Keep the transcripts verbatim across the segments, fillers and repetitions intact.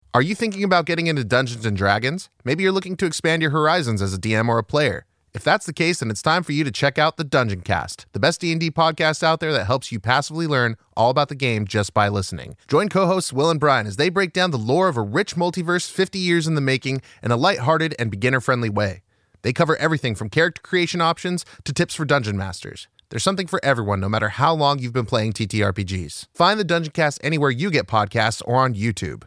Are you thinking about getting into Dungeons and Dragons? Maybe you're looking to expand your horizons as a D M or a player. If that's the case, then it's time for you to check out the Dungeon Cast, the best D and D podcast out there that helps you passively learn all about the game just by listening. Join co-hosts Will and Brian as they break down the lore of a rich multiverse fifty years in the making in a lighthearted and beginner-friendly way. They cover everything from character creation options to tips for dungeon masters. There's something for everyone, no matter how long you've been playing T T R P Gs. Find the Dungeon Cast anywhere you get podcasts or on YouTube.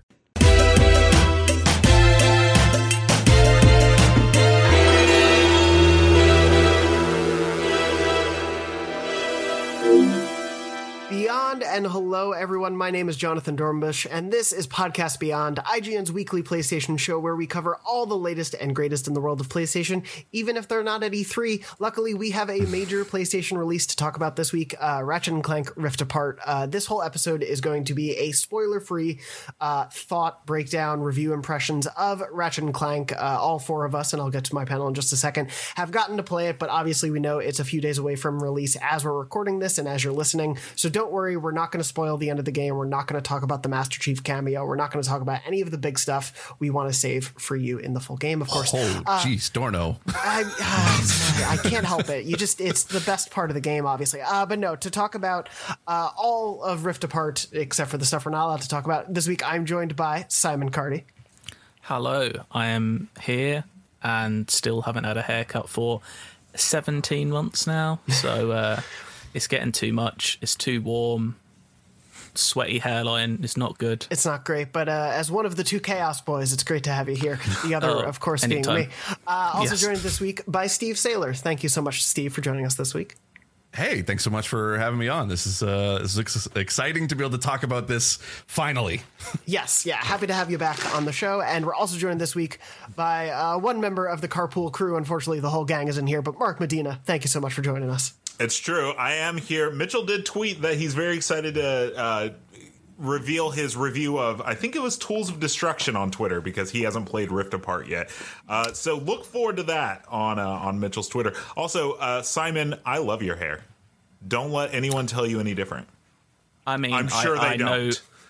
Beyond and hello everyone, my name is Jonathan Dornbush, and this is Podcast Beyond, I G N's weekly PlayStation show where we cover all the latest and greatest in the world of PlayStation, even if they're not at E three. Luckily, we have a major PlayStation release to talk about this week, uh, Ratchet and Clank Rift Apart. Uh, this whole episode is going to be a spoiler-free uh, thought breakdown, review impressions of Ratchet and Clank. Uh, all four of us, and I'll get to my panel in just a second, have gotten to play it, but obviously we know it's a few days away from release as we're recording this and as you're listening, so don't worry, we're not going to spoil the end of the game. We're not going to talk about the Master Chief cameo. We're not going to talk about any of the big stuff we want to save for you in the full game, of course. Oh, uh, geez, Dorno. I, uh, I can't help it. You just, it's the best part of the game, obviously. Uh, but no, to talk about uh, all of Rift Apart, except for the stuff we're not allowed to talk about, this week I'm joined by Simon Cardy. Hello, I am here and still haven't had a haircut for seventeen months now. So, uh, it's getting too much. It's too warm. Sweaty hairline. It's not good. It's not great, but uh, as one of the two Chaos Boys, it's great to have you here. The other, oh, of course, anytime. being me. Uh, also yes. joined this week by Steve Saylor. Thank you so much, Steve, for joining us this week. Hey, thanks so much for having me on. This is uh, this is ex- exciting to be able to talk about this finally. Yes, yeah, happy to have you back on the show. And we're also joined this week by uh, one member of the Carpool crew. Unfortunately, the whole gang isn't here, but Mark Medina, thank you so much for joining us. It's true. I am here. Mitchell did tweet that he's very excited to uh, reveal his review of, I think it was Tools of Destruction on Twitter, because he hasn't played Rift Apart yet. Uh, so look forward to that on uh, on Mitchell's Twitter. Also, uh, Simon, I love your hair. Don't let anyone tell you any different. I mean, I'm sure I, they I don't. Know,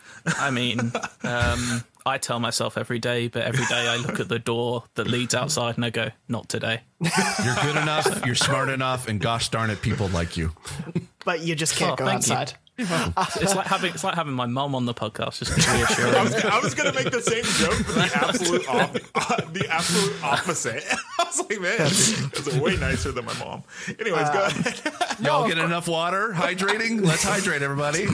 I mean, um, I tell myself every day, but every day I look at the door that leads outside and I go, not today. You're good enough, you're smart enough, and gosh darn it, people like you. But you just can't Oh, go thank outside. you. It's like having it's like having my mum on the podcast, just reassuring. I was, I was going to make the same joke, but the absolute op- uh, the absolute opposite. I was like, man, it's way nicer than my mom. Anyways, Uh, go ahead. Y'all get enough water? Hydrating? Let's hydrate, everybody.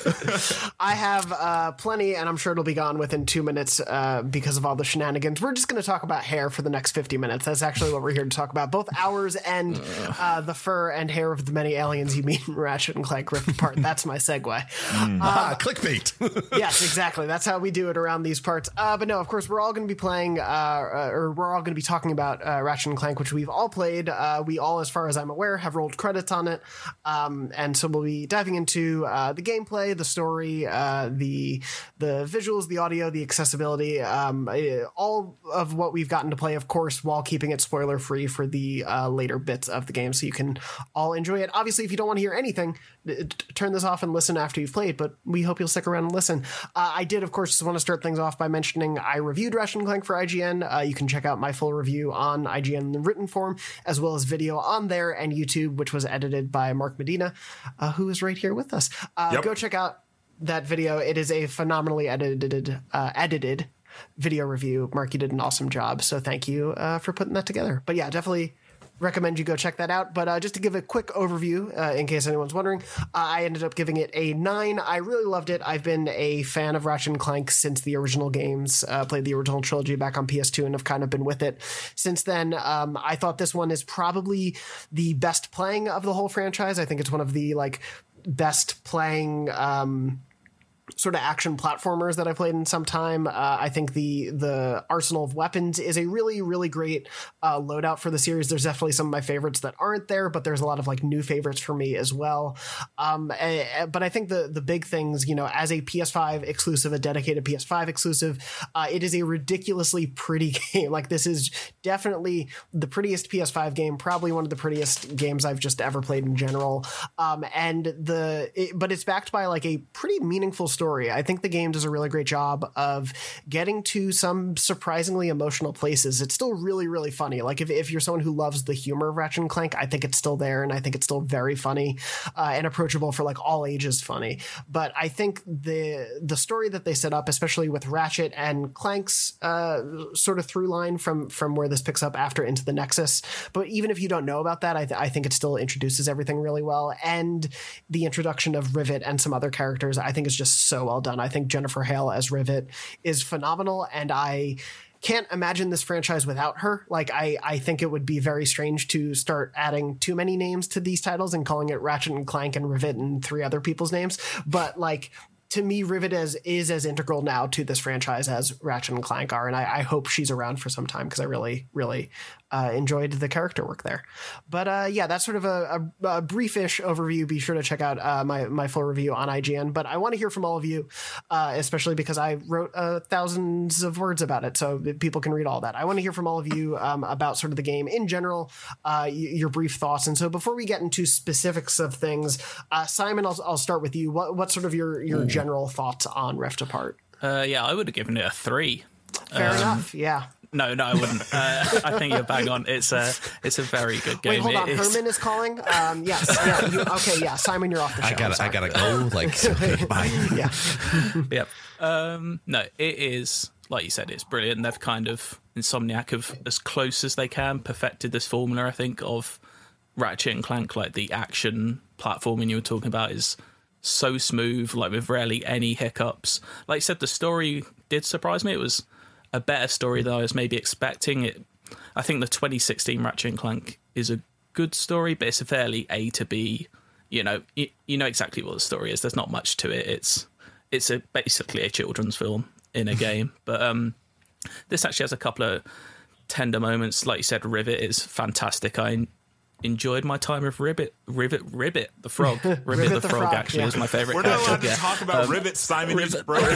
I have uh, plenty, and I'm sure it'll be gone within two minutes uh, because of all the shenanigans. We're just going to talk about hair for the next fifty minutes. That's actually what we're here to talk about. Both ours and uh, the fur and hair of the many aliens you meet in Ratchet and Clank Rift Apart. That's my segue. Mm. Ah, clickbait. Yes, exactly. That's how we do it around these parts. Uh, but no, of course, we're all going to be playing, uh, uh, or we're all going to be talking about uh, Ratchet and Clank, which we've all played. Uh, we all, as far as I'm aware, have rolled credits on it. Um, and so we'll be diving into uh, the gameplay, the story, uh, the the visuals, the audio, the accessibility, um, uh, all of what we've gotten to play, of course, while keeping it spoiler free for the uh, later bits of the game, so you can all enjoy it. Obviously, if you don't want to hear anything, t- turn this off and listen after you've played, but we hope you'll stick around and listen. Uh, I did, of course, just want to start things off by mentioning I reviewed Ratchet and Clank for I G N. Uh, you can check out my full review on I G N in the written form, as well as video on there and YouTube, which was edited by Mark Medina, uh, who is right here with us. Uh, Yep. Go check out that video. It is a phenomenally edited, uh, edited video review. Mark, you did an awesome job, so thank you uh, for putting that together. But yeah, definitely recommend you go check that out. But uh, just to give a quick overview, uh, in case anyone's wondering, uh, I ended up giving it a nine. I really loved it. I've been a fan of Ratchet and Clank since the original games, uh, played the original trilogy back on P S two and have kind of been with it since then. Um, I thought this one is probably the best playing of the whole franchise. I think it's one of the like best playing um sort of action platformers that I played in some time. Uh, I think the the arsenal of weapons is a really, really great uh, loadout for the series. There's definitely some of my favorites that aren't there, but there's a lot of like new favorites for me as well. Um, uh, but I think the the big things, you know, as a P S five exclusive, a dedicated P S five exclusive, uh, it is a ridiculously pretty game. Like this is definitely the prettiest P S five game, probably one of the prettiest games I've just ever played in general. Um, and the it, but it's backed by like a pretty meaningful story. I think the game does a really great job of getting to some surprisingly emotional places. It's still really, really funny. Like if, if you're someone who loves the humor of Ratchet and Clank, I think it's still there, and I think it's still very funny uh, and approachable for like all ages funny. But I think the the story that they set up, especially with Ratchet and Clank's uh, sort of through line from from where this picks up after into the Nexus. But even if you don't know about that, I, th- I think it still introduces everything really well. And the introduction of Rivet and some other characters, I think is just so well done. I think Jennifer Hale as Rivet is phenomenal, and I can't imagine this franchise without her. Like, I, I think it would be very strange to start adding too many names to these titles and calling it Ratchet and Clank and Rivet and three other people's names. But like, to me, Rivet is, is as integral now to this franchise as Ratchet and Clank are. And I, I hope she's around for some time, because I really, really uh, enjoyed the character work there. But uh, yeah, that's sort of a, a, a briefish overview. Be sure to check out uh, my, my full review on I G N. But I want to hear from all of you, uh, especially because I wrote uh, thousands of words about it, so people can read all that. I want to hear from all of you um, about sort of the game in general, uh, y- your brief thoughts. And so before we get into specifics of things, uh, Simon, I'll, I'll start with you. What, what's sort of your, your Ooh. general thoughts on Rift Apart? Uh, yeah, I would have given it a three. Fair Um, enough. Yeah. No, no, I wouldn't. Uh, I think you're bang on. It's a, it's a very good game. Wait, hold on. It is- Herman is calling. Um, yes. Yeah. You, okay. Yeah. Simon, you're off the show. I gotta, I I'm sorry. gotta go. Like, so, bye. Yeah. Yep. Um, no, it is, like you said, it's brilliant. They've kind of, Insomniac have, as close as they can, perfected this formula, I think, of Ratchet and Clank. Like, the action platforming you were talking about is so smooth, like with rarely any hiccups. Like you said, the story did surprise me. It was a better story than I was maybe expecting. It, I think the twenty sixteen Ratchet and Clank is a good story, but it's a fairly A to B. You know, you, you know exactly what the story is. There's not much to it. It's it's a basically a children's film in a game. But um, this actually has a couple of tender moments. Like you said, Rivet is fantastic. I enjoyed my time with Rivet, Rivet, Rivet the frog. Rivet, Rivet the, the frog, frog, actually yeah. was my favourite We're not character. allowed to yeah. talk about Um, Rivet. Simon is Rivet. broken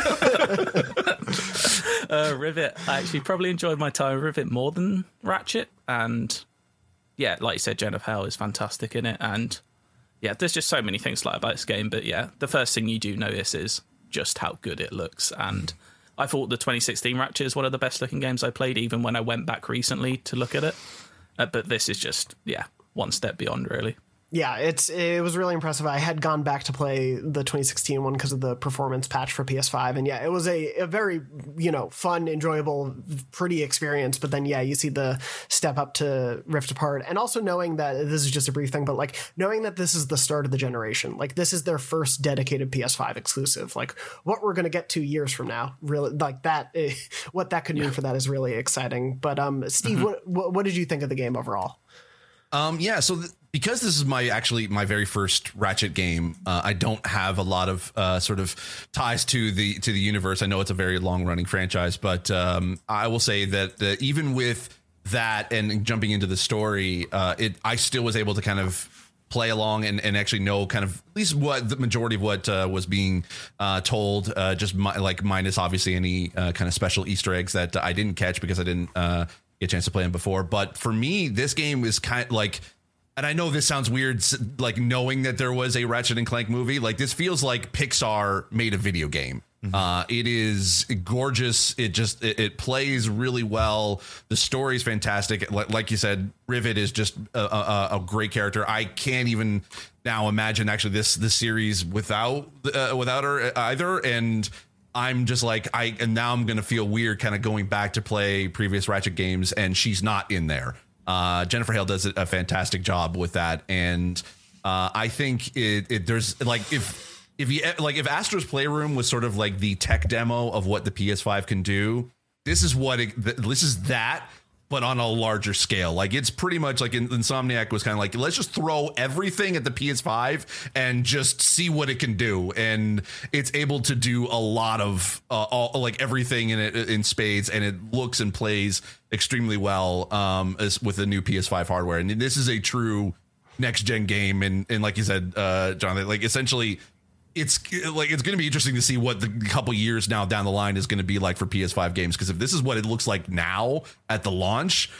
heart. uh, Rivet, I actually probably enjoyed my time with Rivet more than Ratchet. And yeah, like you said, Jennifer Hale is fantastic in it. And yeah, there's just so many things to like about this game. But yeah, the first thing you do notice is just how good it looks. And I thought the twenty sixteen Ratchet is one of the best looking games I played, even when I went back recently to look at it. Uh, but this is just, yeah, one step beyond, really. Yeah, it's it was really impressive. I had gone back to play the twenty sixteen one because of the performance patch for P S five, and yeah, it was a, a very, you know, fun, enjoyable, pretty experience. But then, yeah, you see the step up to Rift Apart, and also knowing that this is just a brief thing, but like knowing that this is the start of the generation, like this is their first dedicated P S five exclusive. Like what we're gonna get two years from now, really, like that, eh, what that could mean yeah. for that is really exciting. But um, Steve, mm-hmm. what, what what did you think of the game overall? Um, yeah, so th- because this is my actually my very first Ratchet game, uh, I don't have a lot of uh, sort of ties to the to the universe. I know it's a very long running franchise, but um, I will say that uh, even with that and jumping into the story, uh, it I still was able to kind of play along and, and actually know kind of at least what the majority of what uh, was being uh, told, uh, just mi- like minus obviously any uh, kind of special Easter eggs that I didn't catch because I didn't uh, get a chance to play them before. But for me, this game is kind of like, and I know this sounds weird, like knowing that there was a Ratchet and Clank movie, like this feels like Pixar made a video game. Mm-hmm. Uh, it is gorgeous. It just it, it plays really well. The story is fantastic. Like, like you said, Rivet is just a, a, a great character. I can't even now imagine actually this this series without uh, without her either. And I'm just like I and now I'm gonna feel weird kind of going back to play previous Ratchet games and she's not in there. Uh, Jennifer Hale does a fantastic job with that, and uh, I think it, it there's like if. If you like, if Astro's Playroom was sort of like the tech demo of what the P S five can do, this is what it, this is that, but on a larger scale. Like it's pretty much like Insomniac was kind of like, let's just throw everything at the P S five and just see what it can do, and it's able to do a lot of uh, all, like everything in it in spades, and it looks and plays extremely well um, as with the new P S five hardware. And this is a true next gen game, and and like you said, uh, Jonathan, like essentially. It's like it's going to be interesting to see what the couple years now down the line is going to be like for P S five games, because if this is what it looks like now at the launch,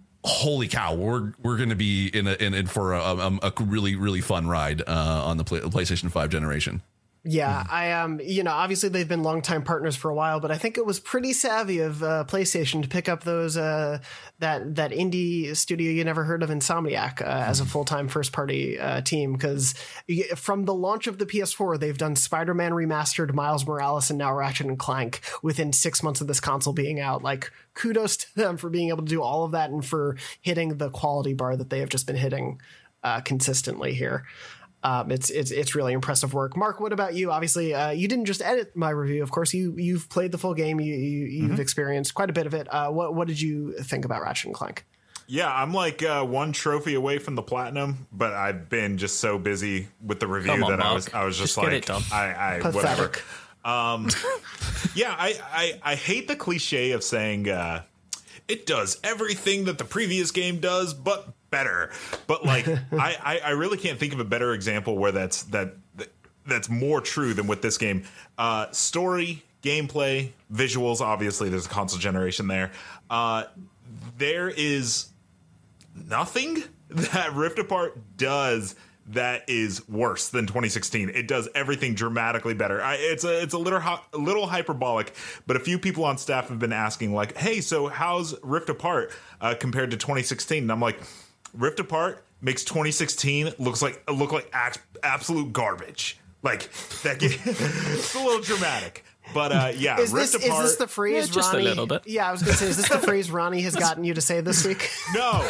holy cow, we're we're going to be in a, in, in for a, a, a really really fun ride uh, on the play, PlayStation five generation. Yeah, I um, you know, obviously they've been longtime partners for a while, but I think it was pretty savvy of uh, PlayStation to pick up those uh, that that indie studio you never heard of, Insomniac, uh, as a full time first party uh, team. Because from the launch of the P S four, they've done Spider-Man Remastered, Miles Morales, and now Ratchet and Clank within six months of this console being out. Like, kudos to them for being able to do all of that and for hitting the quality bar that they have just been hitting uh, consistently here. Um, it's it's it's really impressive work. Mark, what about you? Obviously, uh, you didn't just edit my review. Of course, you you've played the full game. You, you you've mm-hmm. experienced quite a bit of it. Uh, what what did you think about Ratchet and Clank? Yeah, I'm like uh, one trophy away from the platinum, but I've been just so busy with the review on, that Mark. I was I was just, just like get it done. I, I whatever. Um, yeah, I, I I hate the cliche of saying uh, it does everything that the previous game does, but better. But like, I, I, I really can't think of a better example where that's that that's more true than with this game. Uh, story, gameplay, visuals. Obviously, there's a console generation there. Uh, there is nothing that Rift Apart does that is worse than twenty sixteen. It does everything dramatically better. I, it's a it's a little a little hyperbolic, but a few people on staff have been asking like, "Hey, so how's Rift Apart uh, compared to twenty sixteen?" And I'm like, Rift Apart makes twenty sixteen looks like look like absolute garbage. Like that game, it's a little dramatic. But uh, yeah, is Rift this Apart, is this the phrase yeah, just Ronnie? A little bit. Yeah, I was going to say, is this the phrase Ronnie has gotten you to say this week? No.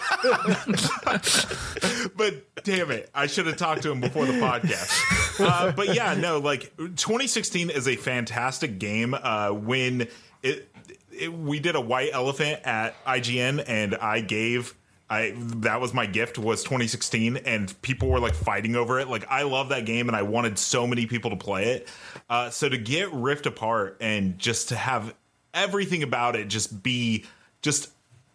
But damn it, I should have talked to him before the podcast. Uh, but yeah, no, like twenty sixteen is a fantastic game. Uh, when it, it we did a white elephant at I G N, and I gave. I that was my gift was twenty sixteen, and people were like fighting over it. Like, I love that game and I wanted so many people to play it. Uh, so to get Rift Apart and just to have everything about it just be just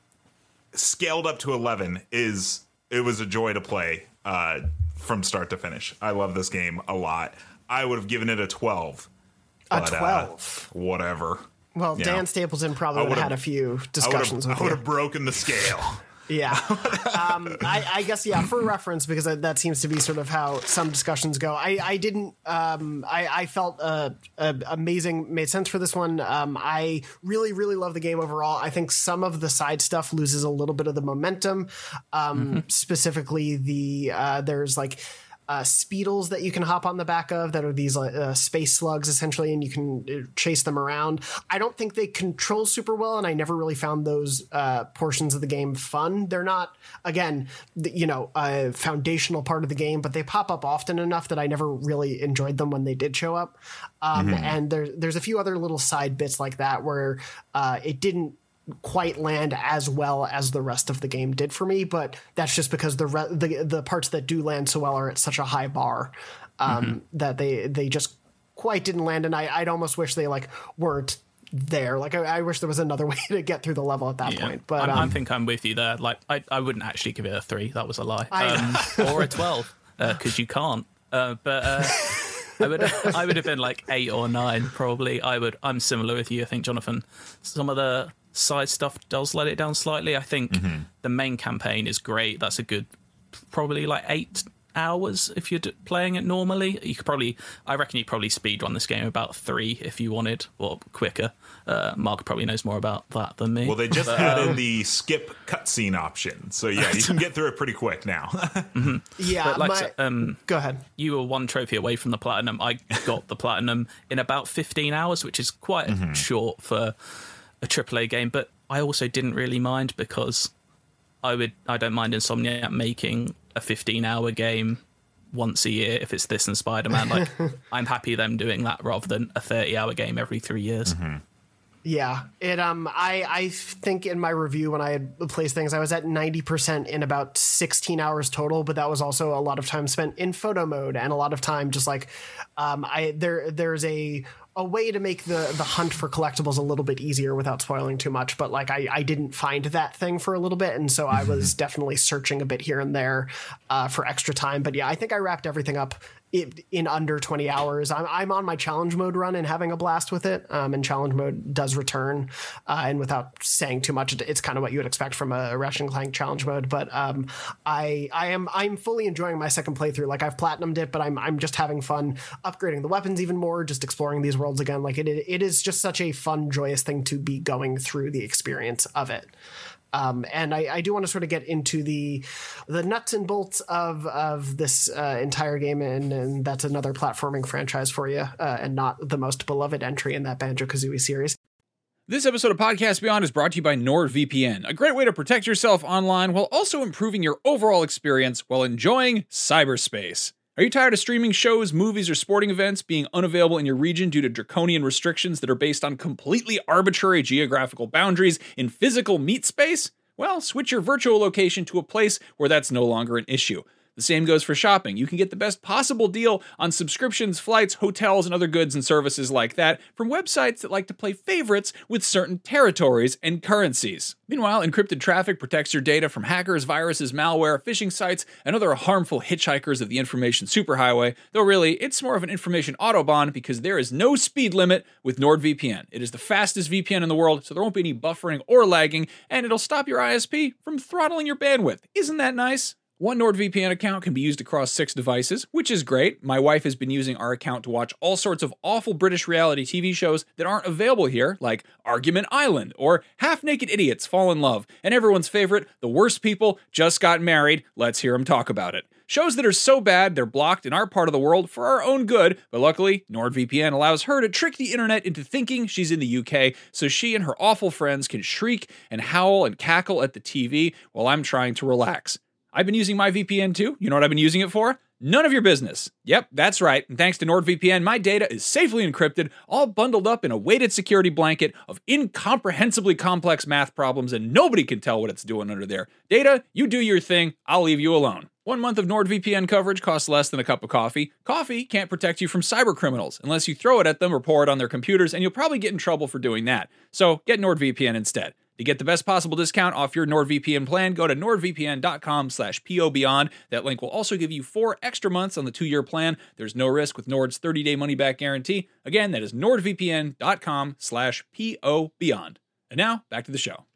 scaled up to eleven is it was a joy to play uh, from start to finish. I love this game a lot. I would have given it a twelve. A but, twelve. Uh, whatever. Well, you Dan know, Stapleton probably would have had a few discussions I with I would you. have broken the scale. Yeah. um, I, I guess, yeah, for reference, because that, that seems to be sort of how some discussions go. I, I didn't, um, I, I felt uh, uh, amazing, made sense for this one. Um, I really, really love the game overall. I think some of the side stuff loses a little bit of the momentum. Um, mm-hmm. Specifically, the uh, there's like, Uh, Speedles that you can hop on the back of that are these uh, space slugs essentially, and you can chase them around. I don't think they control super well, and I never really found those uh, portions of the game fun. They're not, again, the, you know, a foundational part of the game, but they pop up often enough that I never really enjoyed them when they did show up. Um, mm-hmm. And there, there's a few other little side bits like that where uh, it didn't quite land as well as the rest of the game did for me, but that's just because the re- the the parts that do land so well are at such a high bar um, mm-hmm. that they they just quite didn't land, and I, I'd almost wish they like weren't there. Like I, I wish there was another way to get through the level at that yeah. point. But I, um, I think I'm with you there. Like I, I wouldn't actually give it a three. That was a lie. Um, or a twelve because uh, you can't. Uh, but. Uh, I would I would have been like eight or nine probably. I would. I'm similar with you. I think, Jonathan, some of the side stuff does let it down slightly. I think mm-hmm. the main campaign is great. That's a good probably like eight hours if you're playing it normally. You could probably, I reckon you probably speedrun this game about three if you wanted, or quicker. Uh, Mark probably knows more about that than me. Well, they just but, added um, the skip cutscene option, so yeah, you can get through it pretty quick now. mm-hmm. Yeah, but like, my, so, um, go ahead. You were one trophy away from the platinum. I got the platinum in about fifteen hours, which is quite mm-hmm. short for a triple A game, but I also didn't really mind because I would I don't mind Insomniac making a fifteen hour game once a year if it's this and Spider-Man. Like I'm happy them doing that rather than a thirty hour game every three years. Mm-hmm. Yeah, it. Um, I I think in my review when I had placed things, I was at ninety percent in about sixteen hours total, but that was also a lot of time spent in photo mode and a lot of time just like, um, I there there's a a way to make the the hunt for collectibles a little bit easier without spoiling too much, but like I I didn't find that thing for a little bit, and so I was definitely searching a bit here and there uh, for extra time. But yeah, I think I wrapped everything up it, in under twenty hours. I'm, I'm on my challenge mode run and having a blast with it. Um, and challenge mode does return. Uh, and without saying too much, it's kind of what you would expect from a Ratchet and Clank challenge mode. But um, I I am I'm fully enjoying my second playthrough. Like I've platinumed it, but I'm I'm just having fun upgrading the weapons even more, just exploring these worlds again. Like it it is just such a fun, joyous thing to be going through the experience of it. Um, and I, I do want to sort of get into the the nuts and bolts of of this uh, entire game, and, and that's another platforming franchise for you, uh, and not the most beloved entry in that Banjo-Kazooie series. This episode of Podcast Beyond is brought to you by NordVPN, a great way to protect yourself online while also improving your overall experience while enjoying cyberspace. Are you tired of streaming shows, movies, or sporting events being unavailable in your region due to draconian restrictions that are based on completely arbitrary geographical boundaries in physical meat space? Well, switch your virtual location to a place where that's no longer an issue. The same goes for shopping. You can get the best possible deal on subscriptions, flights, hotels, and other goods and services like that from websites that like to play favorites with certain territories and currencies. Meanwhile, encrypted traffic protects your data from hackers, viruses, malware, phishing sites, and other harmful hitchhikers of the information superhighway, though really, it's more of an information autobahn because there is no speed limit with NordVPN. It is the fastest V P N in the world, so there won't be any buffering or lagging, and it'll stop your I S P from throttling your bandwidth. Isn't that nice? One NordVPN account can be used across six devices, which is great. My wife has been using our account to watch all sorts of awful British reality T V shows that aren't available here, like Argument Island or Half-Naked Idiots Fall in Love, and everyone's favorite, The Worst People Just Got Married. Let's hear them talk about it. Shows that are so bad they're blocked in our part of the world for our own good, but luckily, NordVPN allows her to trick the internet into thinking she's in the U K, so she and her awful friends can shriek and howl and cackle at the T V while I'm trying to relax. I've been using my V P N too. You know what I've been using it for? None of your business. Yep, that's right. And thanks to NordVPN, my data is safely encrypted, all bundled up in a weighted security blanket of incomprehensibly complex math problems, and nobody can tell what it's doing under there. Data, you do your thing. I'll leave you alone. One month of NordVPN coverage costs less than a cup of coffee. Coffee can't protect you from cyber criminals unless you throw it at them or pour it on their computers, and you'll probably get in trouble for doing that. So get NordVPN instead. To get the best possible discount off your NordVPN plan, go to nordvpn.com slash pobeyond. That link will also give you four extra months on the two-year plan. There's no risk with Nord's thirty-day money-back guarantee. Again, that is nordvpn.com slash pobeyond. And now, back to the show.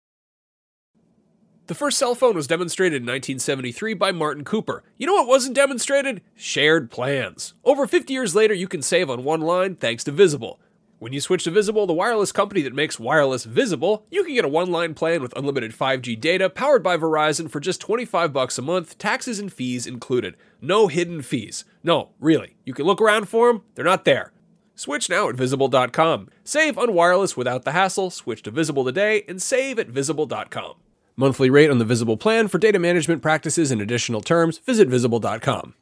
The first cell phone was demonstrated in nineteen seventy-three by Martin Cooper. You know what wasn't demonstrated? Shared plans. Over fifty years later, you can save on one line thanks to Visible. When you switch to Visible, the wireless company that makes wireless visible, you can get a one-line plan with unlimited five G data powered by Verizon for just twenty-five bucks a month, taxes and fees included. No hidden fees. No, really. You can look around for them. They're not there. Switch now at visible dot com. Save on wireless without the hassle. Switch to Visible today and save at visible dot com. Monthly rate on the Visible plan for data management practices and additional terms. Visit visible dot com.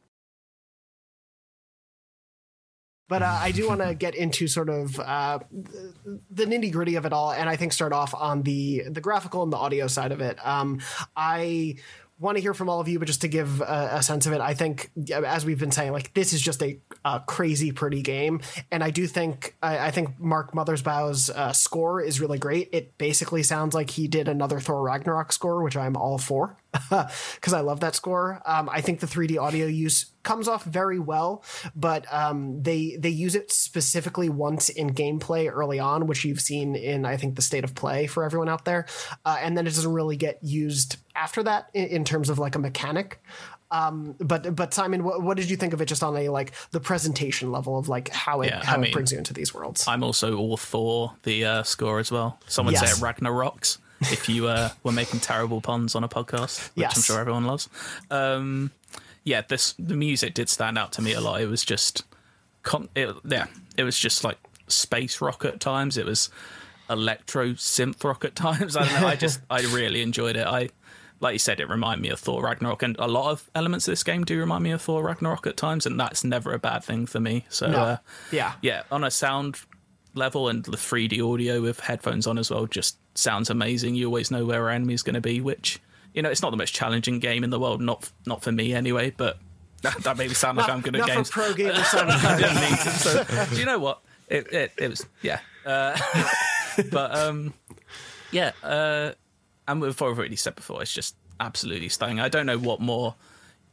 But uh, I do want to get into sort of uh, the nitty gritty of it all, and I think start off on the the graphical and the audio side of it. Um, I want to hear from all of you, but just to give a, a sense of it, I think, as we've been saying, like this is just a, a crazy pretty game, and I do think I, I think Mark Mothersbaugh's uh, score is really great. It basically sounds like he did another Thor Ragnarok score, which I'm all for because I love that score. Um, I think the three D audio use comes off very well, but um, they they use it specifically once in gameplay early on, which you've seen in, I think, the state of play for everyone out there, uh, and then it doesn't really get used after that in, in terms of like a mechanic. Um, but but Simon, what, what did you think of it just on a like the presentation level of like how it Yeah, how I mean, it brings you into these worlds? I'm also all for the uh, score as well. Someone Yes. say Ragnaroks if you uh, were making terrible puns on a podcast, which Yes. I'm sure everyone loves. Um, yeah, this the music did stand out to me a lot. It was just, con- it, yeah, it was just like space rock at times. It was electro synth rock at times. I don't know. I just I really enjoyed it. I. Like you said, it reminded me of Thor Ragnarok, and a lot of elements of this game do remind me of Thor Ragnarok at times, and that's never a bad thing for me. So, No. uh, Yeah. yeah, on a sound level and the three D audio with headphones on as well just sounds amazing. You always know where our enemy's going to be, which, you know, it's not the most challenging game in the world, not not for me anyway, but that, that made me sound like Not, I'm good not at games. for pro gamers. Simon. I didn't need to, so, do you know what? It, it, it was, yeah. Uh, but, um, yeah, uh, and with what I've already said before, it's just absolutely stunning. I don't know what more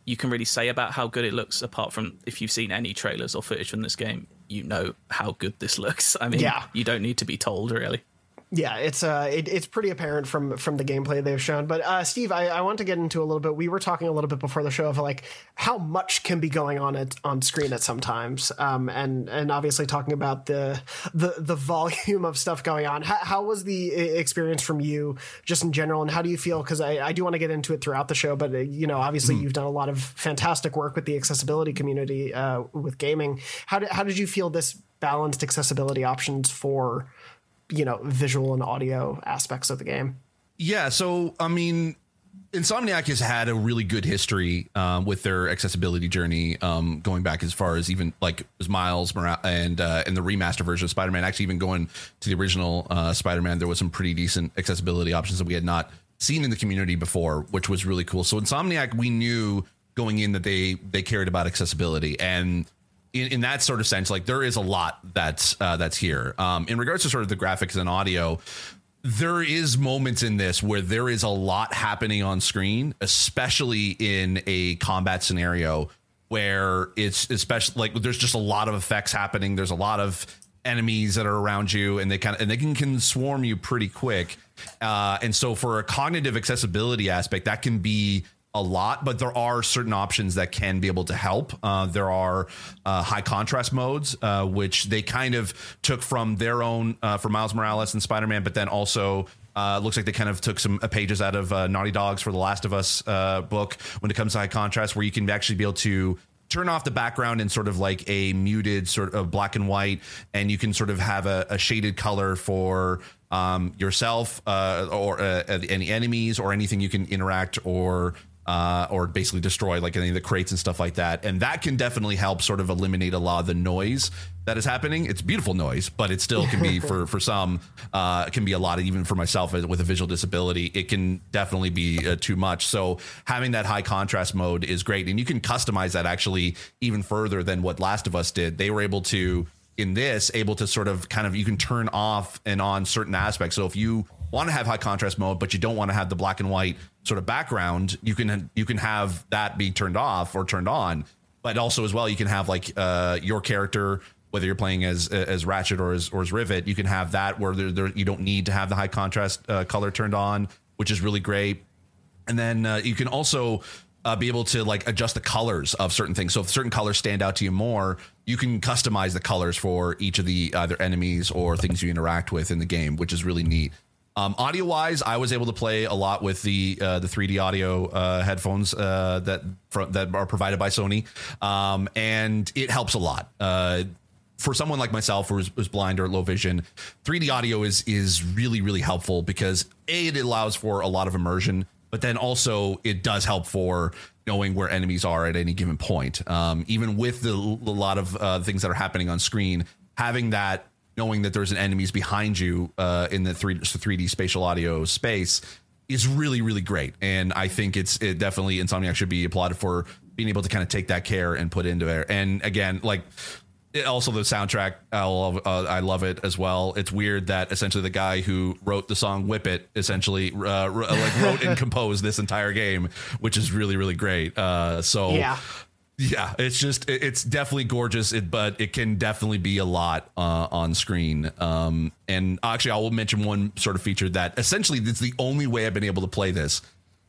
you can really say about how good it looks, apart from if you've seen any trailers or footage from this game, you know how good this looks. I mean, yeah. you don't need to be told, really. Yeah, it's uh, it, it's pretty apparent from from the gameplay they've shown. But uh, Steve, I, I want to get into a little bit. We were talking a little bit before the show of like how much can be going on at on screen at sometimes, um, and and obviously talking about the the the volume of stuff going on. How, how was the experience from you, just in general, and how do you feel? Because I, I do want to get into it throughout the show, but uh, you know, obviously mm. you've done a lot of fantastic work with the accessibility community uh, with gaming. How did how did you feel this balanced accessibility options for, you know, visual and audio aspects of the game? Yeah. So, I mean, Insomniac has had a really good history um, with their accessibility journey, um, going back as far as even like as Miles Morales and uh, and the remaster version of Spider-Man. Actually, even going to the original uh, Spider-Man, there was some pretty decent accessibility options that we had not seen in the community before, which was really cool. So Insomniac, we knew going in that they they cared about accessibility, and In, in that sort of sense, like there is a lot that's uh, that's here. Um, in regards to sort of the graphics and audio, there is moments in this where there is a lot happening on screen, especially in a combat scenario where it's especially like there's just a lot of effects happening. There's a lot of enemies that are around you, and they kind of and they can, can swarm you pretty quick. Uh, and so for a cognitive accessibility aspect, that can be a lot, but there are certain options that can be able to help. Uh, there are uh, high contrast modes, uh, which they kind of took from their own uh, for Miles Morales and Spider-Man, but then also uh, looks like they kind of took some uh, pages out of uh, Naughty Dog's For the Last of Us uh, book when it comes to high contrast, where you can actually be able to turn off the background in sort of like a muted sort of black and white, and you can sort of have a, a shaded color for um, yourself uh, or uh, any enemies or anything you can interact or Uh, or basically destroy, like any of the crates and stuff like that. And that can definitely help sort of eliminate a lot of the noise that is happening. It's beautiful noise, but it still can be for, for some, uh, it can be a lot, even for myself with a visual disability, it can definitely be uh, too much. So having that high contrast mode is great. And you can customize that actually even further than what Last of Us did. They were able to, in this, able to sort of kind of, you can turn off and on certain aspects. So if you want to have high contrast mode, but you don't want to have the black and white sort of background, you can you can have that be turned off or turned on. But also as well, you can have like uh, your character, whether you're playing as as Ratchet or as or as Rivet, you can have that where there, there, you don't need to have the high contrast uh, color turned on, which is really great. And then uh, you can also uh, be able to like adjust the colors of certain things. So if certain colors stand out to you more, you can customize the colors for each of the either enemies or things you interact with in the game, which is really neat. Um, audio wise, I was able to play a lot with the uh, the three D audio uh, headphones uh, that fr- that are provided by Sony, um, and it helps a lot. Uh, for someone like myself who's, who's blind or low vision, three D audio is is really really helpful because A, it allows for a lot of immersion, but then also it does help for knowing where enemies are at any given point. Um, even with the, a lot of uh, things that are happening on screen, having that, knowing that there's an enemies behind you uh, in the three, three D spatial audio space is really, really great. And I think it's it definitely Insomniac should be applauded for being able to kind of take that care and put into there. And again, like it, also the soundtrack, I love, uh, I love it as well. It's weird that essentially the guy who wrote the song Whip It essentially uh, like wrote and composed this entire game, which is really, really great. Uh, so yeah. Yeah, it's just it's definitely gorgeous, it, but it can definitely be a lot uh, on screen. Um, and actually, I will mention one sort of feature that essentially it's the only way I've been able to play this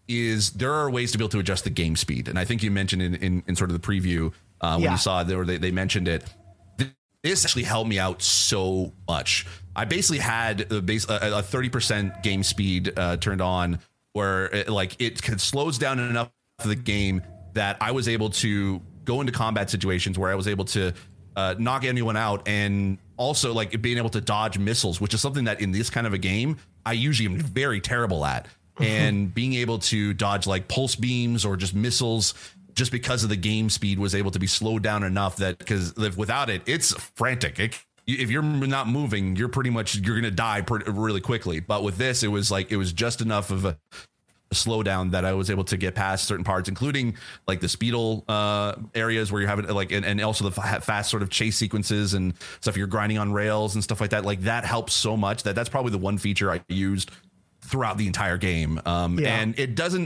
is there are ways to be able to adjust the game speed. And I think you mentioned in, in, in sort of the preview uh, when yeah. you saw it there, they, they mentioned it. This actually helped me out so much. I basically had a, base, a, a thirty percent game speed uh, turned on where it, like it slows down enough for the game that I was able to go into combat situations where I was able to uh, knock anyone out, and also like being able to dodge missiles, which is something that in this kind of a game, I usually am very terrible at. And being able to dodge like pulse beams or just missiles just because of the game speed was able to be slowed down enough that because without it, it's frantic. It, if you're not moving, you're pretty much you're going to die pretty, really quickly. But with this, it was like it was just enough of a slowdown that I was able to get past certain parts, including like the speedle uh, areas where you're having like, and, and also the fast sort of chase sequences and stuff. You're grinding on rails and stuff like that. Like that helps so much that that's probably the one feature I used throughout the entire game. Um, yeah. And it doesn't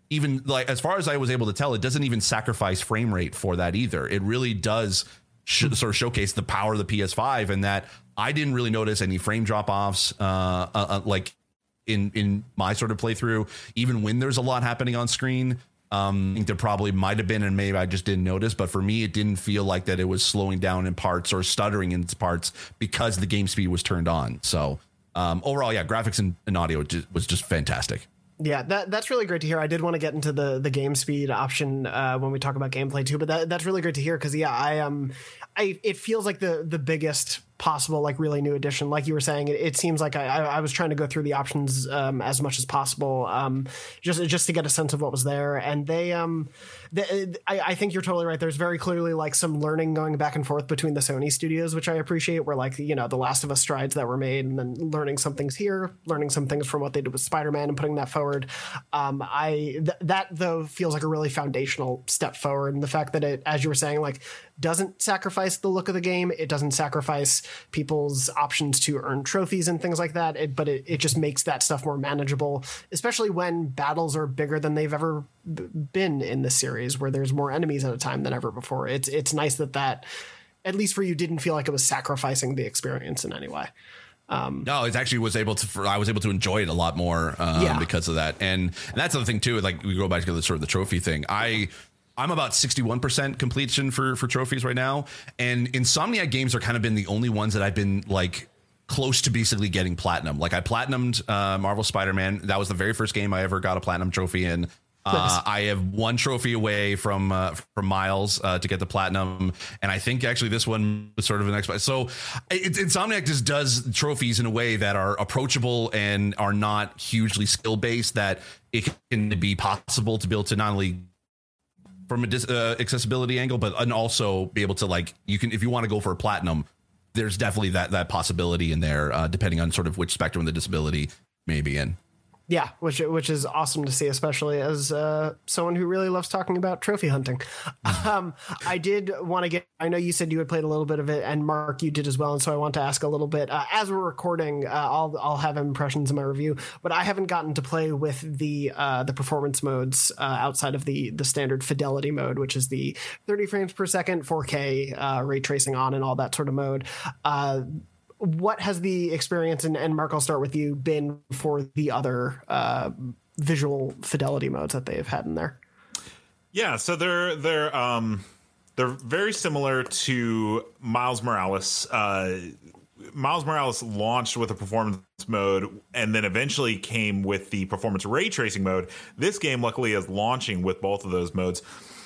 even like as far as I was able to tell, it doesn't even sacrifice frame rate for that either. It really does sh- sort of showcase the power of the P S five, and that I didn't really notice any frame drop offs uh, uh, uh, like in in my sort of playthrough, even when there's a lot happening on screen. Um, I think there probably might have been, and maybe I just didn't notice, but for me, it didn't feel like that it was slowing down in parts or stuttering in its parts because the game speed was turned on. So um, overall, yeah, graphics and, and audio just, was just fantastic. Yeah, that that's really great to hear. I did want to get into the the game speed option uh, when we talk about gameplay too, but that that's really great to hear because yeah, I um, I it feels like the the biggest possible like really new addition. Like you were saying, it, it seems like I, I was trying to go through the options um, as much as possible, um, just just to get a sense of what was there. And they, um, they, I, I think you're totally right. There's very clearly like some learning going back and forth between the Sony studios, which I appreciate. Where like you know the Last of Us strides that were made, and then learning some things here, learning some things from what they did with Spider-Man, and putting that forward. Um, I th- that though feels like a really foundational step forward, and the fact that it, as you were saying, like doesn't sacrifice the look of the game. It doesn't sacrifice people's options to earn trophies and things like that. It, but it, it just makes that stuff more manageable, especially when battles are bigger than they've ever b- been in this series, where there's more enemies at a time than ever before. It's it's nice that that, at least for you, didn't feel like it was sacrificing the experience in any way. Um, no, it actually was able to. I was able to enjoy it a lot more um, yeah. because of that, and, and that's the thing too. Like we go back to the sort of the trophy thing. I. I'm about sixty-one percent completion for, for trophies right now. And Insomniac games are kind of been the only ones that I've been like close to basically getting platinum. Like I platinumed uh, Marvel Spider-Man. That was the very first game I ever got a platinum trophy in. Uh, nice. I have one trophy away from uh, from Miles uh, to get the platinum. And I think actually this one was sort of an expert. So it, Insomniac just does trophies in a way that are approachable and are not hugely skill based, that it can be possible to be able to not only from a dis- uh, accessibility angle, but and also be able to like, you can, if you want to go for a platinum, there's definitely that, that possibility in there, uh, depending on sort of which spectrum the disability may be in. Yeah, which which is awesome to see, especially as uh, someone who really loves talking about trophy hunting. Um, I did want to get, I know you said you had played a little bit of it, and Mark, you did as well, and so I want to ask a little bit. Uh, as we're recording, uh, I'll I'll have impressions in my review, but I haven't gotten to play with the uh, the performance modes uh, outside of the the standard fidelity mode, which is the thirty frames per second, four K uh, ray tracing on, and all that sort of mode. Uh, What has the experience, and, and Mark, I'll start with you, been for the other uh, visual fidelity modes that they've had in there? Yeah, so they're they're um, they're very similar to Miles Morales. Uh, Miles Morales launched with a performance mode and then eventually came with the performance ray tracing mode. This game, luckily, is launching with both of those modes.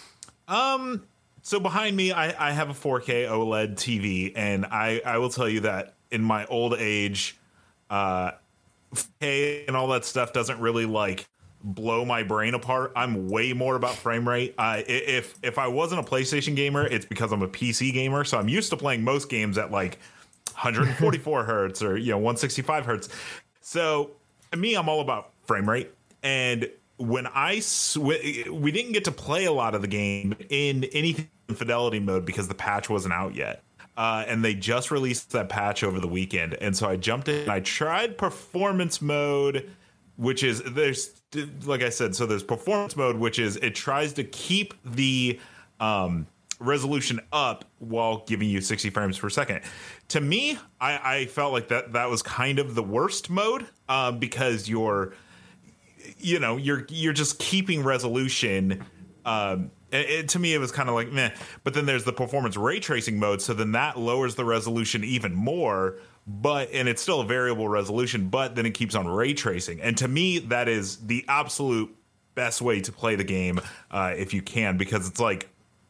Um. So behind me, I, I have a four K OLED T V, and I, I will tell you that in my old age, uh, four K and all that stuff doesn't really like blow my brain apart. I'm way more about frame rate. Uh, if if I wasn't a PlayStation gamer, it's because I'm a P C gamer, so I'm used to playing most games at like one forty-four hertz or you know one sixty-five hertz. So me, I'm all about frame rate. And when I sw- we didn't get to play a lot of the game in anything in fidelity mode because the patch wasn't out yet. Uh, and they just released that patch over the weekend. And so I jumped in and I tried performance mode, which is there's like I said, so there's performance mode, which is it tries to keep the um, resolution up while giving you sixty frames per second. To me, I, I felt like that that was kind of the worst mode uh, because you're you know, you're you're just keeping resolution. Um, it, it, to me, it was kind of like meh. But then there's the performance ray tracing mode, so then that lowers the resolution even more. But and it's still a variable resolution, but then it keeps on ray tracing. And to me, that is the absolute best way to play the game uh, if you can, because it's like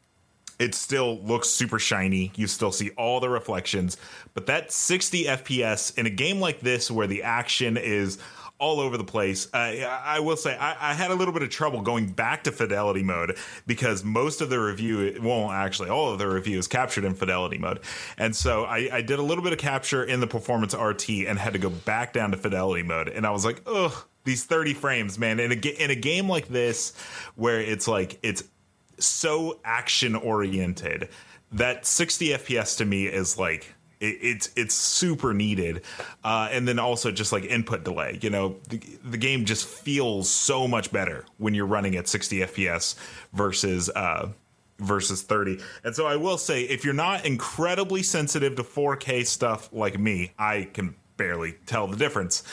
it still looks super shiny. You still see all the reflections, but that sixty F P S in a game like this where the action is all over the place. Uh, I will say I, I had a little bit of trouble going back to fidelity mode because most of the review, well, actually all of the review is captured in fidelity mode. And so I, I did a little bit of capture in the performance R T and had to go back down to fidelity mode. And I was like, ugh, these thirty frames, man. In a, in a game like this where it's like, it's so action oriented, that sixty F P S to me is like, It, it's it's super needed, uh, and then also just like input delay. You know, the, the game just feels so much better when you're running at sixty F P S versus uh, versus thirty. And so I will say, if you're not incredibly sensitive to four K stuff like me, I can barely tell the difference.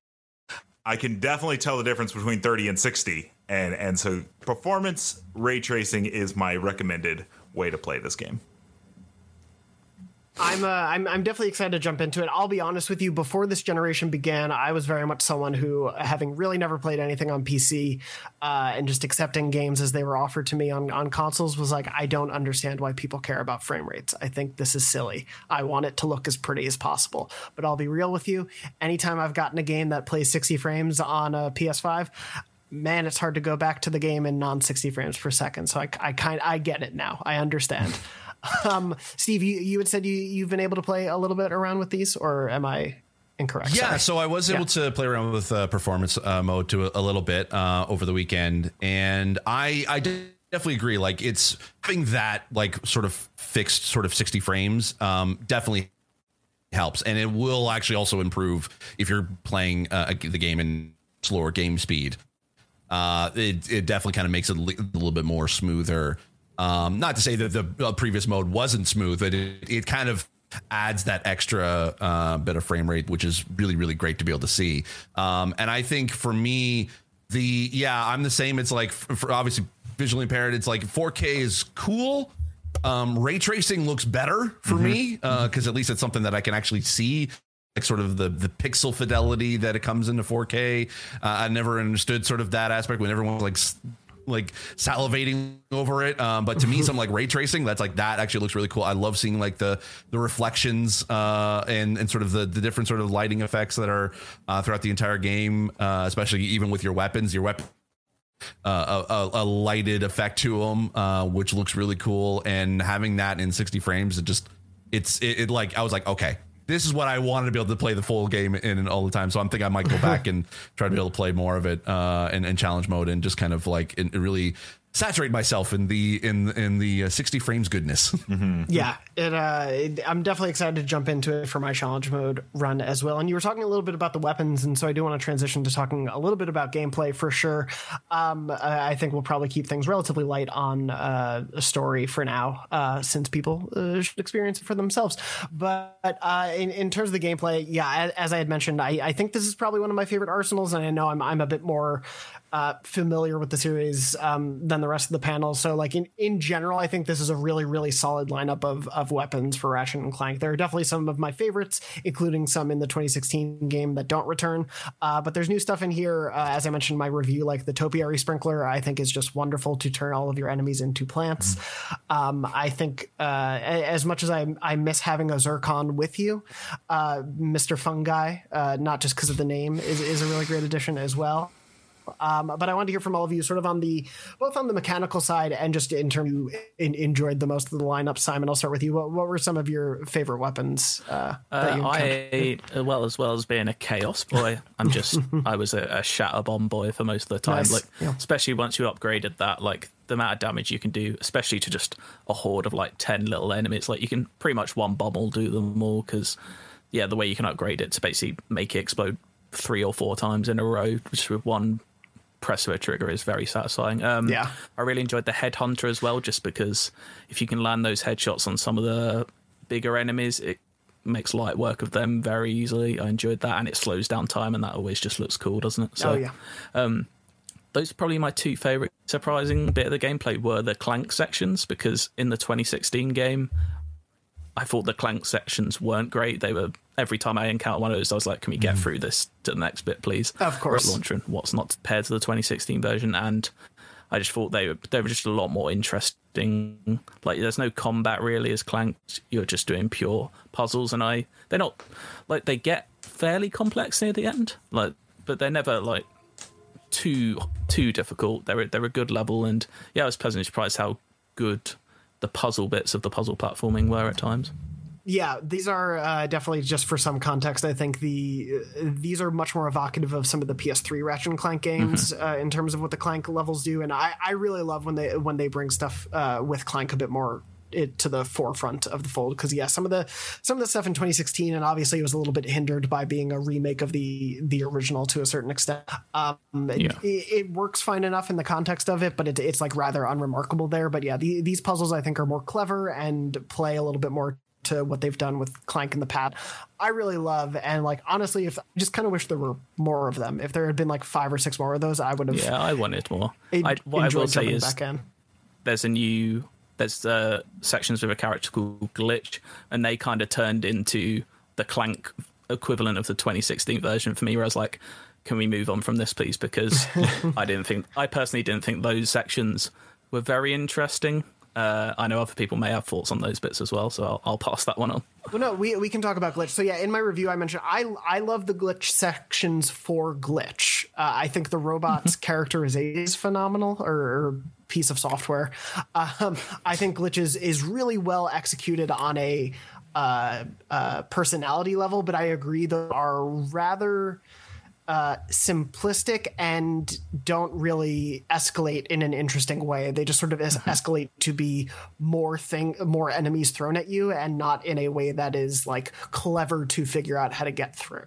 I can definitely tell the difference between thirty and sixty, and and so performance ray tracing is my recommended way to play this game. I'm, uh, I'm I'm definitely excited to jump into it. I'll be honest with you, before this generation began, I was very much someone who, having really never played anything on P C uh, and just accepting games as they were offered to me on, on consoles, was like, I don't understand why people care about frame rates. I think this is silly. I want it to look as pretty as possible. But I'll be real with you, anytime I've gotten a game that plays sixty frames on a P S five, man, it's hard to go back to the game in non sixty frames per second. So I, I kind I get it now. I understand. Um, Steve, you, you had said you, you've been able to play a little bit around with these, or am I incorrect? Yeah, Sorry. so I was able Yeah. to play around with uh, performance uh, mode to a, a little bit uh, over the weekend, and I I did definitely agree. Like, it's having that like sort of fixed sort of sixty frames um, definitely helps, and it will actually also improve if you're playing uh, the game in slower game speed. Uh, it it definitely kind of makes it a little bit more smoother. Um, not to say that the uh, previous mode wasn't smooth, but it, it kind of adds that extra uh, bit of frame rate, which is really, really great to be able to see. Um, and I think for me, the yeah, I'm the same. It's like for, for obviously visually impaired. It's like four K is cool. Um, ray tracing looks better for mm-hmm. me because uh, at least it's something that I can actually see. Like sort of the the pixel fidelity that it comes into four K. Uh, I never understood sort of that aspect when everyone was like. like salivating over it, um but to me something like ray tracing, that's like that actually looks really cool. I love seeing like the the reflections uh and and sort of the the different sort of lighting effects that are uh throughout the entire game, uh especially even with your weapons your weapon uh, a, a lighted effect to them, uh which looks really cool, and having that in sixty frames, it just it's it, it like I was like, okay, this is what I wanted to be able to play the full game in and all the time. So I'm thinking I might go back and try to be able to play more of it uh, in, in challenge mode and just kind of like in, really saturate myself in the in in the uh, sixty frames goodness. Mm-hmm. Yeah, it, uh, it, I'm definitely excited to jump into it for my challenge mode run as well. And you were talking a little bit about the weapons, and so I do want to transition to talking a little bit about gameplay for sure. Um, I think we'll probably keep things relatively light on uh, a story for now, uh, since people uh, should experience it for themselves. But uh, in, in terms of the gameplay, yeah, as I had mentioned, I, I think this is probably one of my favorite arsenals, and I know I'm I'm a bit more uh, familiar with the series um, than the rest of the panel. So like in, in general, I think this is a really, really solid lineup of, of weapons for Ratchet and Clank. There are definitely some of my favorites, including some in the twenty sixteen game that don't return. Uh, but there's new stuff in here. Uh, as I mentioned in my review, like the Topiary Sprinkler, I think is just wonderful to turn all of your enemies into plants. Mm-hmm. Um, I think uh, as much as I, I miss having a Zircon with you, uh, Mister Fungi, uh, not just because of the name, is, is a really great addition as well. Um, but I wanted to hear from all of you sort of on the, both on the mechanical side and just in terms you in, enjoyed the most of the lineup. Simon, I'll start with you. What, what were some of your favorite weapons? Uh, that uh, you I, well, as well as being a chaos boy, I'm just, I was a, a shatter bomb boy for most of the time. Nice. Like, yeah. especially once you upgraded that, like the amount of damage you can do, especially to just a horde of like ten little enemies, like you can pretty much one bomb will do them all. Cause yeah, the way you can upgrade it to basically make it explode three or four times in a row, just with one press of a trigger is very satisfying. Um, yeah, I really enjoyed the Headhunter as well, just because if you can land those headshots on some of the bigger enemies, it makes light work of them very easily. I enjoyed that, and it slows down time, and that always just looks cool, doesn't it? So, oh yeah. Um, those are probably my two favorite surprising bit of the gameplay were the Clank sections, because in the twenty sixteen game, I thought the Clank sections weren't great. They were, every time I encountered one of those, I was like, can we get mm. through this to the next bit, please? Of course. Launcher and what's not compared to the twenty sixteen version. And I just thought they were, they were just a lot more interesting. Like, there's no combat really as Clank. You're just doing pure puzzles. And I, they're not, like, they get fairly complex near the end. Like, but they're never, like, too, too difficult. They're, they're a good level. And yeah, I was pleasantly surprised how good the puzzle bits of the puzzle platforming were at times. Yeah, these are uh, definitely, just for some context, I think the uh, these are much more evocative of some of the P S three Ratchet and Clank games mm-hmm. uh, in terms of what the Clank levels do, and I, I really love when they when they bring stuff uh, with Clank a bit more it to the forefront of the fold. Because yeah, some of the some of the stuff in twenty sixteen, and obviously it was a little bit hindered by being a remake of the the original to a certain extent. Um, Yeah. it, it works fine enough in the context of it, but it, it's like rather unremarkable there. But yeah, the, these puzzles I think are more clever and play a little bit more to what they've done with Clank in the past. I really love, and like honestly, if I just kind of wish there were more of them. If there had been like five or six more of those, I would have. Yeah, I wanted more. en- I, what I enjoyed will say jumping is back in. there's a new there's uh, sections with a character called Glitch, and they kind of turned into the Clank equivalent of the twenty sixteen version for me, where I was like, can we move on from this, please? Because I didn't think, I personally didn't think those sections were very interesting. Uh, I know other people may have thoughts on those bits as well, so I'll, I'll pass that one on. Well, no, we we can talk about Glitch. So yeah, in my review, I mentioned I I love the Glitch sections for Glitch. Uh, I think the robot's characterization is phenomenal, or, or piece of software. Um, I think Glitch is, is really well executed on a uh, uh, personality level, but I agree they are rather uh, simplistic and don't really escalate in an interesting way. They just sort of es- escalate to be more thing, more enemies thrown at you, and not in a way that is like clever to figure out how to get through.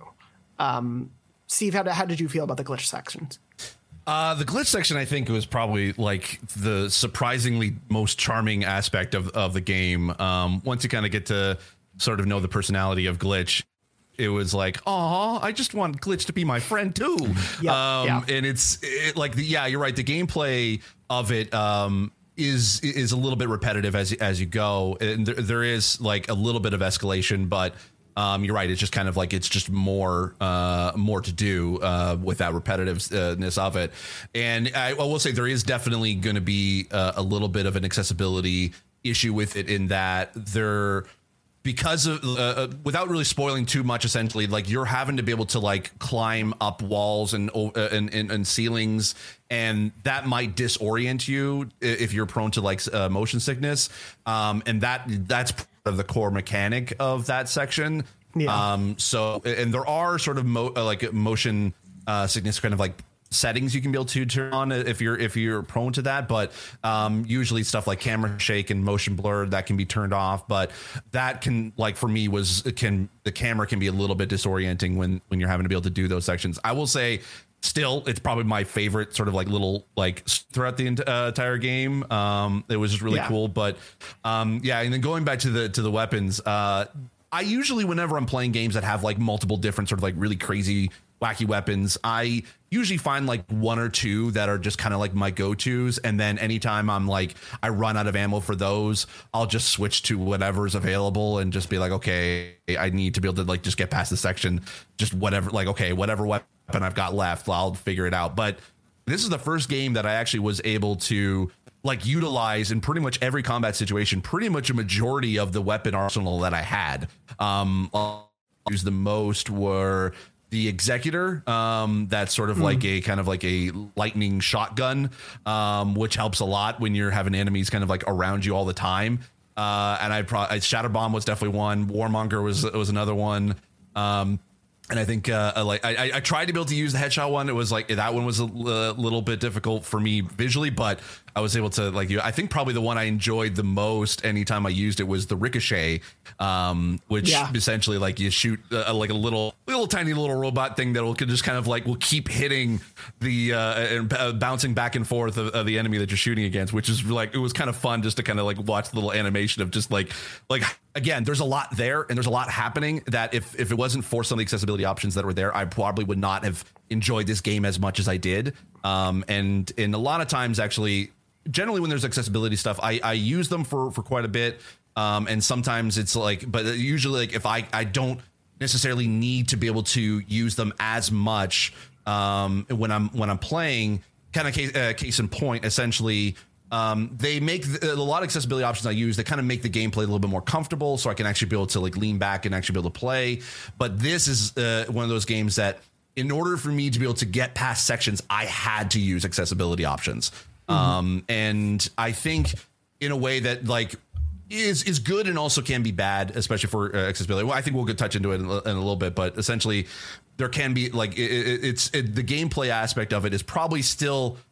Um, Steve, how, how did you feel about the Glitch sections? Uh, the glitch section, I think, was probably like the surprisingly most charming aspect of, of the game. Um, once you kind of get to sort of know the personality of Glitch, it was like, oh, I just want Glitch to be my friend too. Yeah, um, yeah. And it's it, like, the, yeah, you're right. The gameplay of it um, is is a little bit repetitive as as you go, and there, there is like a little bit of escalation, but um, you're right. It's just kind of like it's just more uh, more to do uh, with that repetitiveness of it. And I, I will say there is definitely going to be uh, a little bit of an accessibility issue with it, in that there. Because of uh, without really spoiling too much, essentially, like you're having to be able to like climb up walls and uh, and, and and ceilings, and that might disorient you if you're prone to like uh, motion sickness. Um, and that that's part of the core mechanic of that section. Yeah. Um, so and there are sort of mo- uh, like motion uh, sickness kind of like settings you can be able to turn on if you're if you're prone to that, but um usually stuff like camera shake and motion blur, that can be turned off. But that can, like, for me was can the camera can be a little bit disorienting when when you're having to be able to do those sections. I will say still it's probably my favorite sort of like little like throughout the uh, entire game. Um it was just really Yeah. cool. But um yeah, and then going back to the to the weapons, uh I usually, whenever I'm playing games that have like multiple different sort of like really crazy wacky weapons, I usually find like one or two that are just kind of like my go-tos, and then anytime I'm like I run out of ammo for those, I'll just switch to whatever's available and just be like, okay, I need to be able to like just get past the section, just whatever, like, okay, whatever weapon I've got left, I'll figure it out. But this is the first game that I actually was able to like utilize in pretty much every combat situation, pretty much a majority of the weapon arsenal that I had. Um, I'll use the most were the Executor, um, that's sort of mm. like a kind of like a lightning shotgun, um, which helps a lot when you're having enemies kind of like around you all the time. Uh, and I probably Shatter Bomb was definitely one. Warmonger was was another one. Um, and I think uh, like I, I tried to be able to use the headshot one. It was like that one was a l- little bit difficult for me visually, but I was able to like you. I think probably the one I enjoyed the most anytime I used it was the Ricochet, um, which Yeah. essentially like you shoot uh, like a little little tiny little robot thing that will just kind of like will keep hitting the uh, and b- bouncing back and forth of, of the enemy that you're shooting against, which is like it was kind of fun just to kind of like watch the little animation of just like like again, there's a lot there and there's a lot happening that if if it wasn't for some of the accessibility options that were there, I probably would not have enjoyed this game as much as I did. Um, and in a lot of times, actually, generally when there's accessibility stuff, I, I use them for, for quite a bit. Um, and sometimes it's like, but usually like if I, I don't necessarily need to be able to use them as much um, when I'm when I'm playing, kind of case, uh, case in point, essentially, um, they make the, a lot of accessibility options I use. They kind of make the gameplay a little bit more comfortable, so I can actually be able to like lean back and actually be able to play. But this is uh, one of those games that, in order for me to be able to get past sections, I had to use accessibility options. Mm-hmm. Um, and I think in a way that like is is good and also can be bad, especially for uh, accessibility. Well, I think we'll get touch into it in, in a little bit, but essentially there can be like it, it, it's it, the gameplay aspect of it is probably still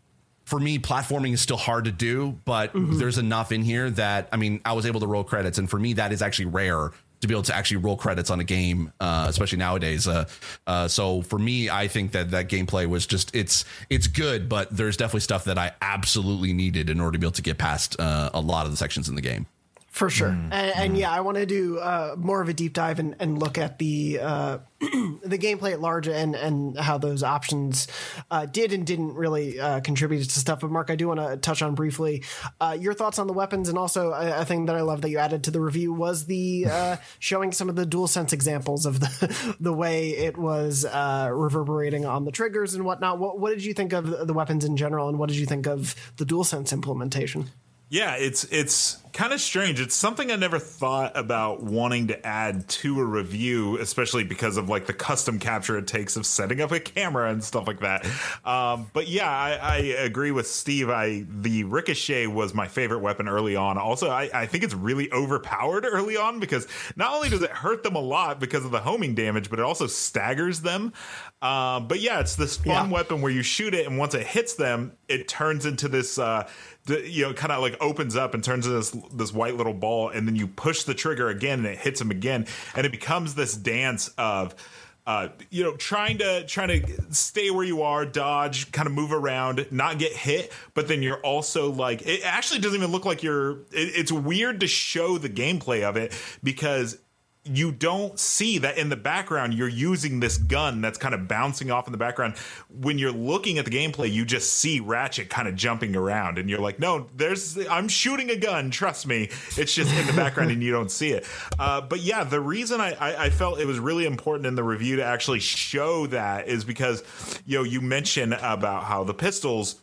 for me, platforming is still hard to do, but mm-hmm. there's enough in here that, I mean, I was able to roll credits. And for me, that is actually rare to be able to actually roll credits on a game, uh, especially nowadays. Uh, uh, so for me, I think that that gameplay was just, it's it's good, but there's definitely stuff that I absolutely needed in order to be able to get past uh, a lot of the sections in the game. For sure. Mm, and, and mm. yeah, I want to do uh, more of a deep dive and, and look at the uh, the gameplay at large and, and how those options uh, did and didn't really uh, contribute to stuff. But Mark, I do want to touch on briefly uh, your thoughts on the weapons. And also a, a thing that I love that you added to the review was the uh, showing some of the DualSense examples of the, the way it was uh, reverberating on the triggers and whatnot. What, what did you think of the weapons in general? And what did you think of the DualSense implementation? Yeah, it's it's kind of strange. It's something I never thought about wanting to add to a review, especially because of like the custom capture it takes of setting up a camera and stuff like that. Um, but yeah, I, I agree with Steve. I the Ricochet was my favorite weapon early on. Also, I, I think it's really overpowered early on because not only does it hurt them a lot because of the homing damage, but it also staggers them. Uh, but yeah, it's this fun yeah. weapon where you shoot it, and once it hits them, it turns into this. Uh, The, you know, kind of like opens up and turns into this this white little ball, and then you push the trigger again, and it hits him again, and it becomes this dance of, uh, you know, trying to trying to stay where you are, dodge, kind of move around, not get hit, but then you're also like, it actually doesn't even look like you're. It, it's weird to show the gameplay of it because you don't see that in the background you're using this gun that's kind of bouncing off in the background. When you're looking at the gameplay, you just see Ratchet kind of jumping around, and you're like, no, there's I'm shooting a gun, trust me. It's just in the background and you don't see it. Uh, but yeah, the reason I, I, I felt it was really important in the review to actually show that is because, you know, you mentioned about how the pistols,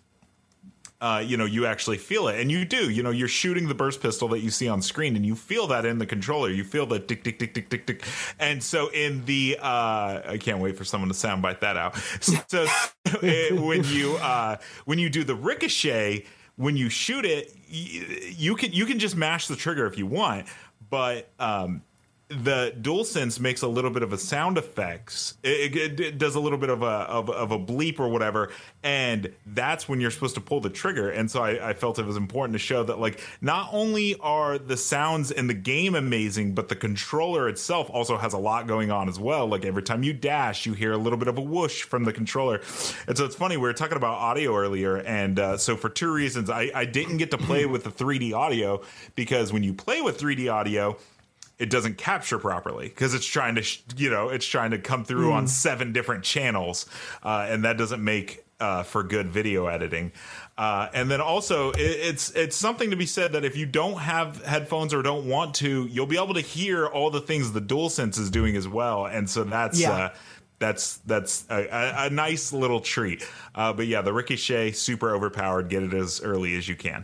Uh, you know, you actually feel it, and you do. You know, you're shooting the burst pistol that you see on screen, and you feel that in the controller. You feel the tick, tick, tick, tick, tick, tick. And so in the, uh, I can't wait for someone to soundbite that out. So it, when you uh, when you do the Ricochet, when you shoot it, you, you can you can just mash the trigger if you want, but um, the DualSense makes a little bit of a sound effects. It, it, it does a little bit of a of, of a bleep or whatever, and that's when you're supposed to pull the trigger. And so I, I felt it was important to show that, like, not only are the sounds in the game amazing, but the controller itself also has a lot going on as well. Like every time you dash, you hear a little bit of a whoosh from the controller. And so it's funny, we were talking about audio earlier, and uh, so for two reasons, I, I didn't get to play with the three D audio, because when you play with three D audio, it doesn't capture properly because it's trying to, you know, it's trying to come through mm. on seven different channels. Uh, and that doesn't make uh, for good video editing. Uh, and then also it, it's it's something to be said that if you don't have headphones or don't want to, you'll be able to hear all the things the DualSense is doing as well. And so that's yeah. uh, that's that's a, a, a nice little treat. Uh, but yeah, the Ricochet, super overpowered. Get it as early as you can.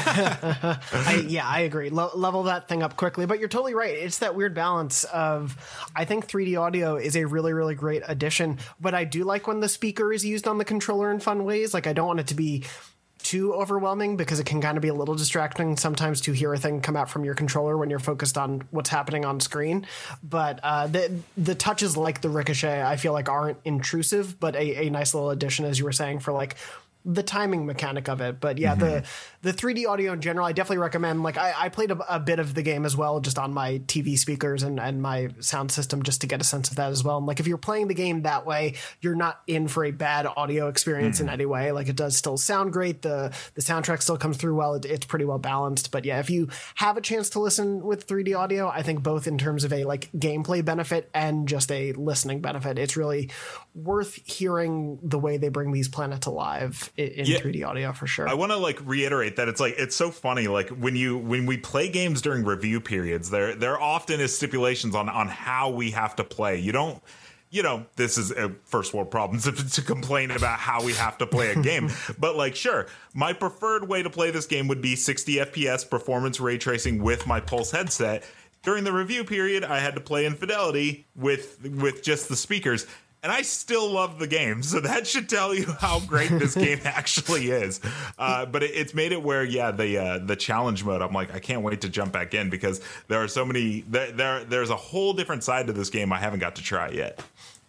I, yeah, I agree. Lo- level that thing up quickly. But you're totally right. It's that weird balance of, I think three D audio is a really, really great addition. But I do like when the speaker is used on the controller in fun ways. Like, I don't want it to be too overwhelming, because it can kind of be a little distracting sometimes to hear a thing come out from your controller when you're focused on what's happening on screen. But uh, the the touches like the Ricochet, I feel like aren't intrusive, but a, a nice little addition, as you were saying, for like the timing mechanic of it. But yeah, mm-hmm. the the three D audio in general, I definitely recommend. Like I, I played a, a bit of the game as well, just on my T V speakers and, and my sound system, just to get a sense of that as well. And like, if you're playing the game that way, you're not in for a bad audio experience mm-hmm. in any way. Like, it does still sound great. The the soundtrack still comes through well. It, it's pretty well balanced. But yeah, if you have a chance to listen with three D audio, I think both in terms of a like gameplay benefit and just a listening benefit, it's really worth hearing the way they bring these planets alive in, in yeah. three D audio, for sure. I want to like reiterate that it's like, it's so funny, like when you when we play games during review periods, there there often is stipulations on on how we have to play. You don't, you know, this is a first world problem to, to complain about how we have to play a game. But like, sure, my preferred way to play this game would be sixty F P S performance ray tracing with my Pulse headset. During the review period, I had to play in Fidelity with with just the speakers. And I still love the game, so that should tell you how great this game actually is. Uh, but it, it's made it where, yeah, the uh, the challenge mode, I'm like, I can't wait to jump back in, because there are so many. There, there there's a whole different side to this game I haven't got to try yet.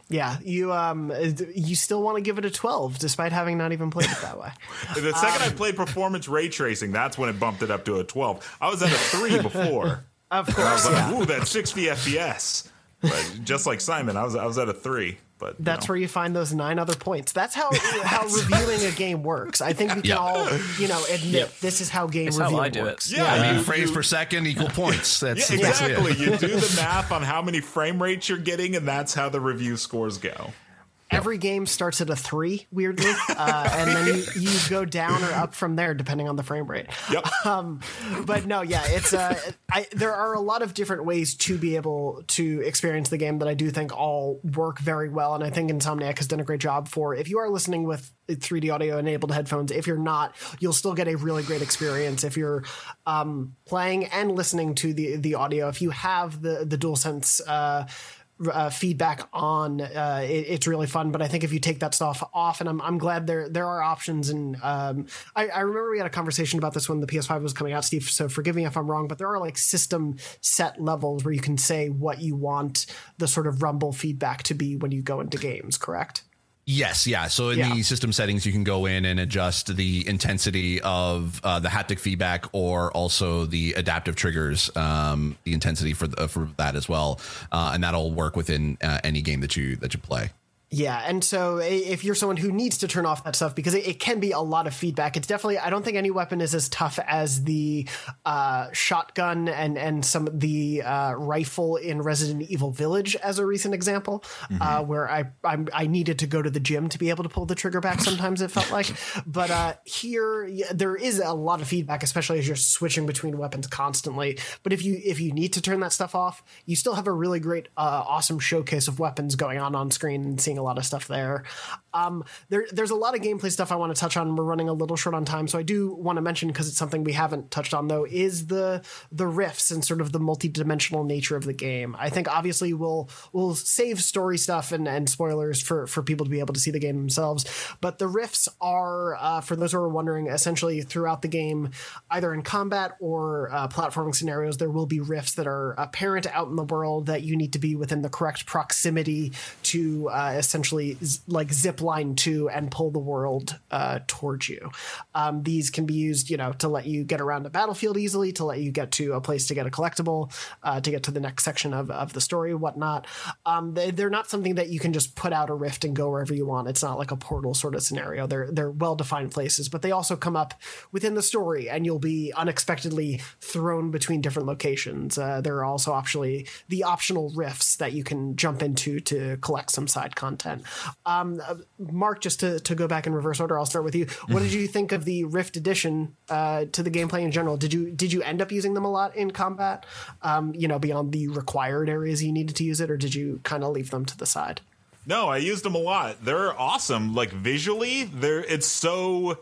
Yeah, you um, you still want to give it a twelve, despite having not even played it that way. The second um, I played performance ray tracing, that's when it bumped it up to a twelve. I was at a three before. Of course, I was like, yeah. ooh, that's sixty F P S. But just like Simon, I was I was at a three. But that's know. where you find those nine other points. That's how how reviewing a game works. I think we can yep. all, you know, admit yep. this is how game it's reviewing how I do works. it. Yeah, I mean, you, frames you, per second equal points. That's yeah, exactly. That's it. You do the math on how many frame rates you're getting, and that's how the review scores go. Every game starts at a three, weirdly, uh, and then you, you go down or up from there depending on the frame rate. Yep. Um, but no, yeah, it's uh, I, there are a lot of different ways to be able to experience the game that I do think all work very well, and I think Insomniac has done a great job for. If you are listening with three D audio enabled headphones, if you're not, you'll still get a really great experience. If you're um, playing and listening to the the audio, if you have the the DualSense uh, Uh, feedback on uh, it, it's really fun, but I think if you take that stuff off, and I'm I'm glad there there are options, and um, I, I remember we had a conversation about this when the P S five was coming out, Steve. So forgive me if I'm wrong, but there are like system set levels where you can say what you want the sort of rumble feedback to be when you go into games. Correct? Yes, yeah. So in Yeah. the system settings, you can go in and adjust the intensity of uh, the haptic feedback, or also the adaptive triggers, um, the intensity for the, for that as well, uh, and that'll work within uh, any game that you that you play. Yeah, and so if you're someone who needs to turn off that stuff, because it, it can be a lot of feedback, it's definitely, I don't think any weapon is as tough as the uh, shotgun and, and some of the uh, rifle in Resident Evil Village as a recent example, mm-hmm. uh, where I I'm, I needed to go to the gym to be able to pull the trigger back sometimes, it felt like. But uh, here, yeah, there is a lot of feedback, especially as you're switching between weapons constantly. But if you if you need to turn that stuff off, you still have a really great, uh, awesome showcase of weapons going on on screen and seeing a lot of stuff there. Um, there, there's a lot of gameplay stuff I want to touch on. We're running a little short on time, so I do want to mention, because it's something we haven't touched on, though, is the the rifts and sort of the multi-dimensional nature of the game. I think obviously we'll we'll save story stuff and, and spoilers for, for people to be able to see the game themselves, but the rifts are, uh, for those who are wondering, essentially throughout the game, either in combat or uh, platforming scenarios, there will be rifts that are apparent out in the world that you need to be within the correct proximity to uh, essentially z- like zip line to and pull the world uh, towards you. Um, these can be used, you know, to let you get around a battlefield easily, to let you get to a place to get a collectible, uh, to get to the next section of, of the story, whatnot. Um, they, they're not something that you can just put out a rift and go wherever you want. It's not like a portal sort of scenario. They're they're well-defined places, but they also come up within the story, and you'll be unexpectedly thrown between different locations. Uh, there are also optionally the optional rifts that you can jump into to collect some side content. Um, uh, Mark, just to, to go back in reverse order, I'll start with you. What did you think of the Rift addition uh, to the gameplay in general? Did you did you end up using them a lot in combat? Um, you know, beyond the required areas you needed to use it, or did you kind of leave them to the side? No, I used them a lot. They're awesome. Like visually, they're it's so.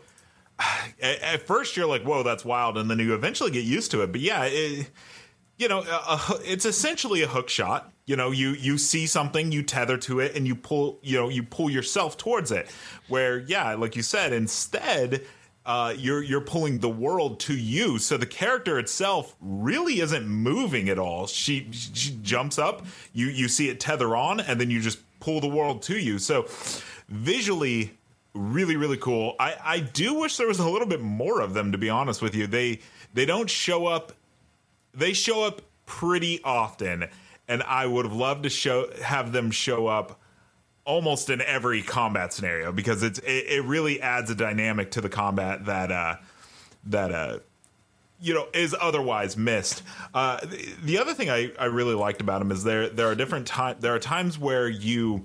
At, at first, you're like, "Whoa, that's wild," and then you eventually get used to it. But yeah, it, you know, a, a, it's essentially a hook shot. You know, you you see something, you tether to it, and you pull. You know, you pull yourself towards it. Where, yeah, like you said, instead. Uh, you're you're pulling the world to you, so the character itself really isn't moving at all. She she jumps up, you you see it tether on, and then you just pull the world to you. So visually, really really cool. I, I do wish there was a little bit more of them. To be honest with you, they they don't show up. They show up pretty often, and I would have loved to show have them show up almost in every combat scenario, because it's it, it really adds a dynamic to the combat that uh that uh you know is otherwise missed. Uh the, the other thing I, I really liked about them is there there are different time there are times where you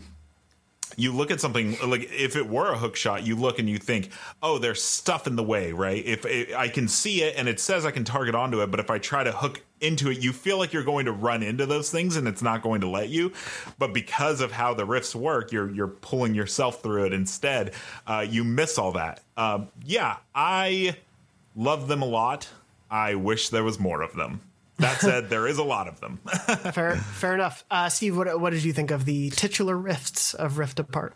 you look at something, like if it were a hook shot, you look and you think, oh, there's stuff in the way, right? If it, I can see it and it says I can target onto it, but if I try to hook into it, you feel like you're going to run into those things and it's not going to let you. But because of how the rifts work, you're you're pulling yourself through it instead. Uh, you miss all that. Um, yeah, I love them a lot. I wish there was more of them. That said, there is a lot of them. fair, fair enough. Uh, Steve, what what did you think of the titular rifts of Rift Apart?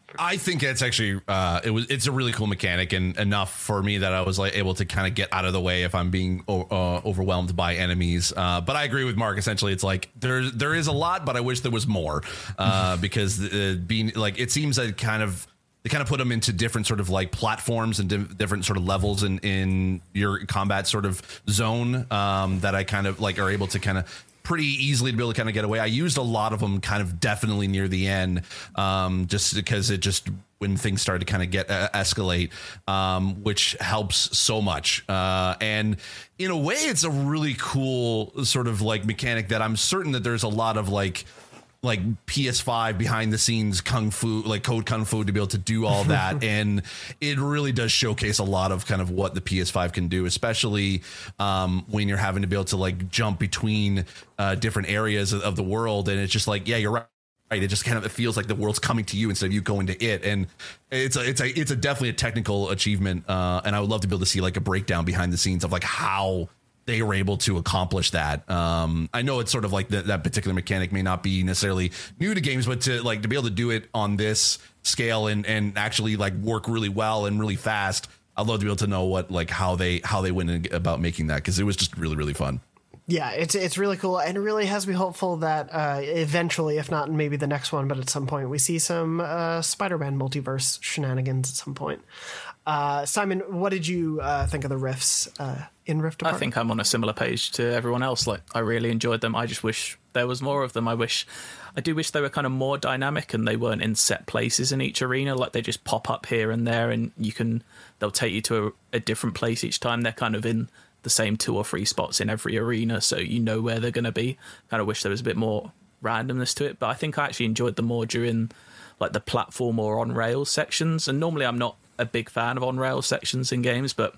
I think it's actually uh, it was it's a really cool mechanic, and enough for me that I was like able to kind of get out of the way if I'm being uh, overwhelmed by enemies. Uh, but I agree with Mark. Essentially, it's like there there is a lot, but I wish there was more uh, because uh, being like it seems that kind of they kind of put them into different sort of like platforms and di- different sort of levels in in your combat sort of zone um, that I kind of like are able to kind of pretty easily to be able to kind of get away. I used a lot of them kind of definitely near the end, um, just because it just when things started to kind of get uh, escalate, um, which helps so much. Uh, and in a way, it's a really cool sort of like mechanic that I'm certain that there's a lot of like like P S five behind the scenes kung fu, like code kung fu to be able to do all that. And it really does showcase a lot of kind of what the P S five can do, especially um, when you're having to be able to like jump between uh, different areas of, of the world. And it's just like, yeah, you're right. Right. It just kind of it feels like the world's coming to you instead of you going to it. And it's a, it's a, it's a definitely a technical achievement. Uh, and I would love to be able to see like a breakdown behind the scenes of like how they were able to accomplish that. Um, I know it's sort of like the, that particular mechanic may not be necessarily new to games, but to like to be able to do it on this scale and, and actually like work really well and really fast. I'd love to be able to know what like how they how they went about making that, because it was just really, really fun. Yeah, it's it's really cool, and it really has me hopeful that uh, eventually, if not maybe the next one, but at some point, we see some uh, Spider-Man multiverse shenanigans at some point. Uh, Simon, what did you uh, think of the riffs uh, in Rift Apart? I think I'm on a similar page to everyone else. Like, I really enjoyed them. I just wish there was more of them. I wish, I do wish they were kind of more dynamic and they weren't in set places in each arena. Like, they just pop up here and there, and you can, they'll take you to a, a different place each time. They're kind of in the same two or three spots in every arena, so you know where they're going to be. Kind of wish there was a bit more randomness to it, but I think I actually enjoyed them more during like the platform or on rails sections. And normally I'm not a big fan of on rails sections in games, but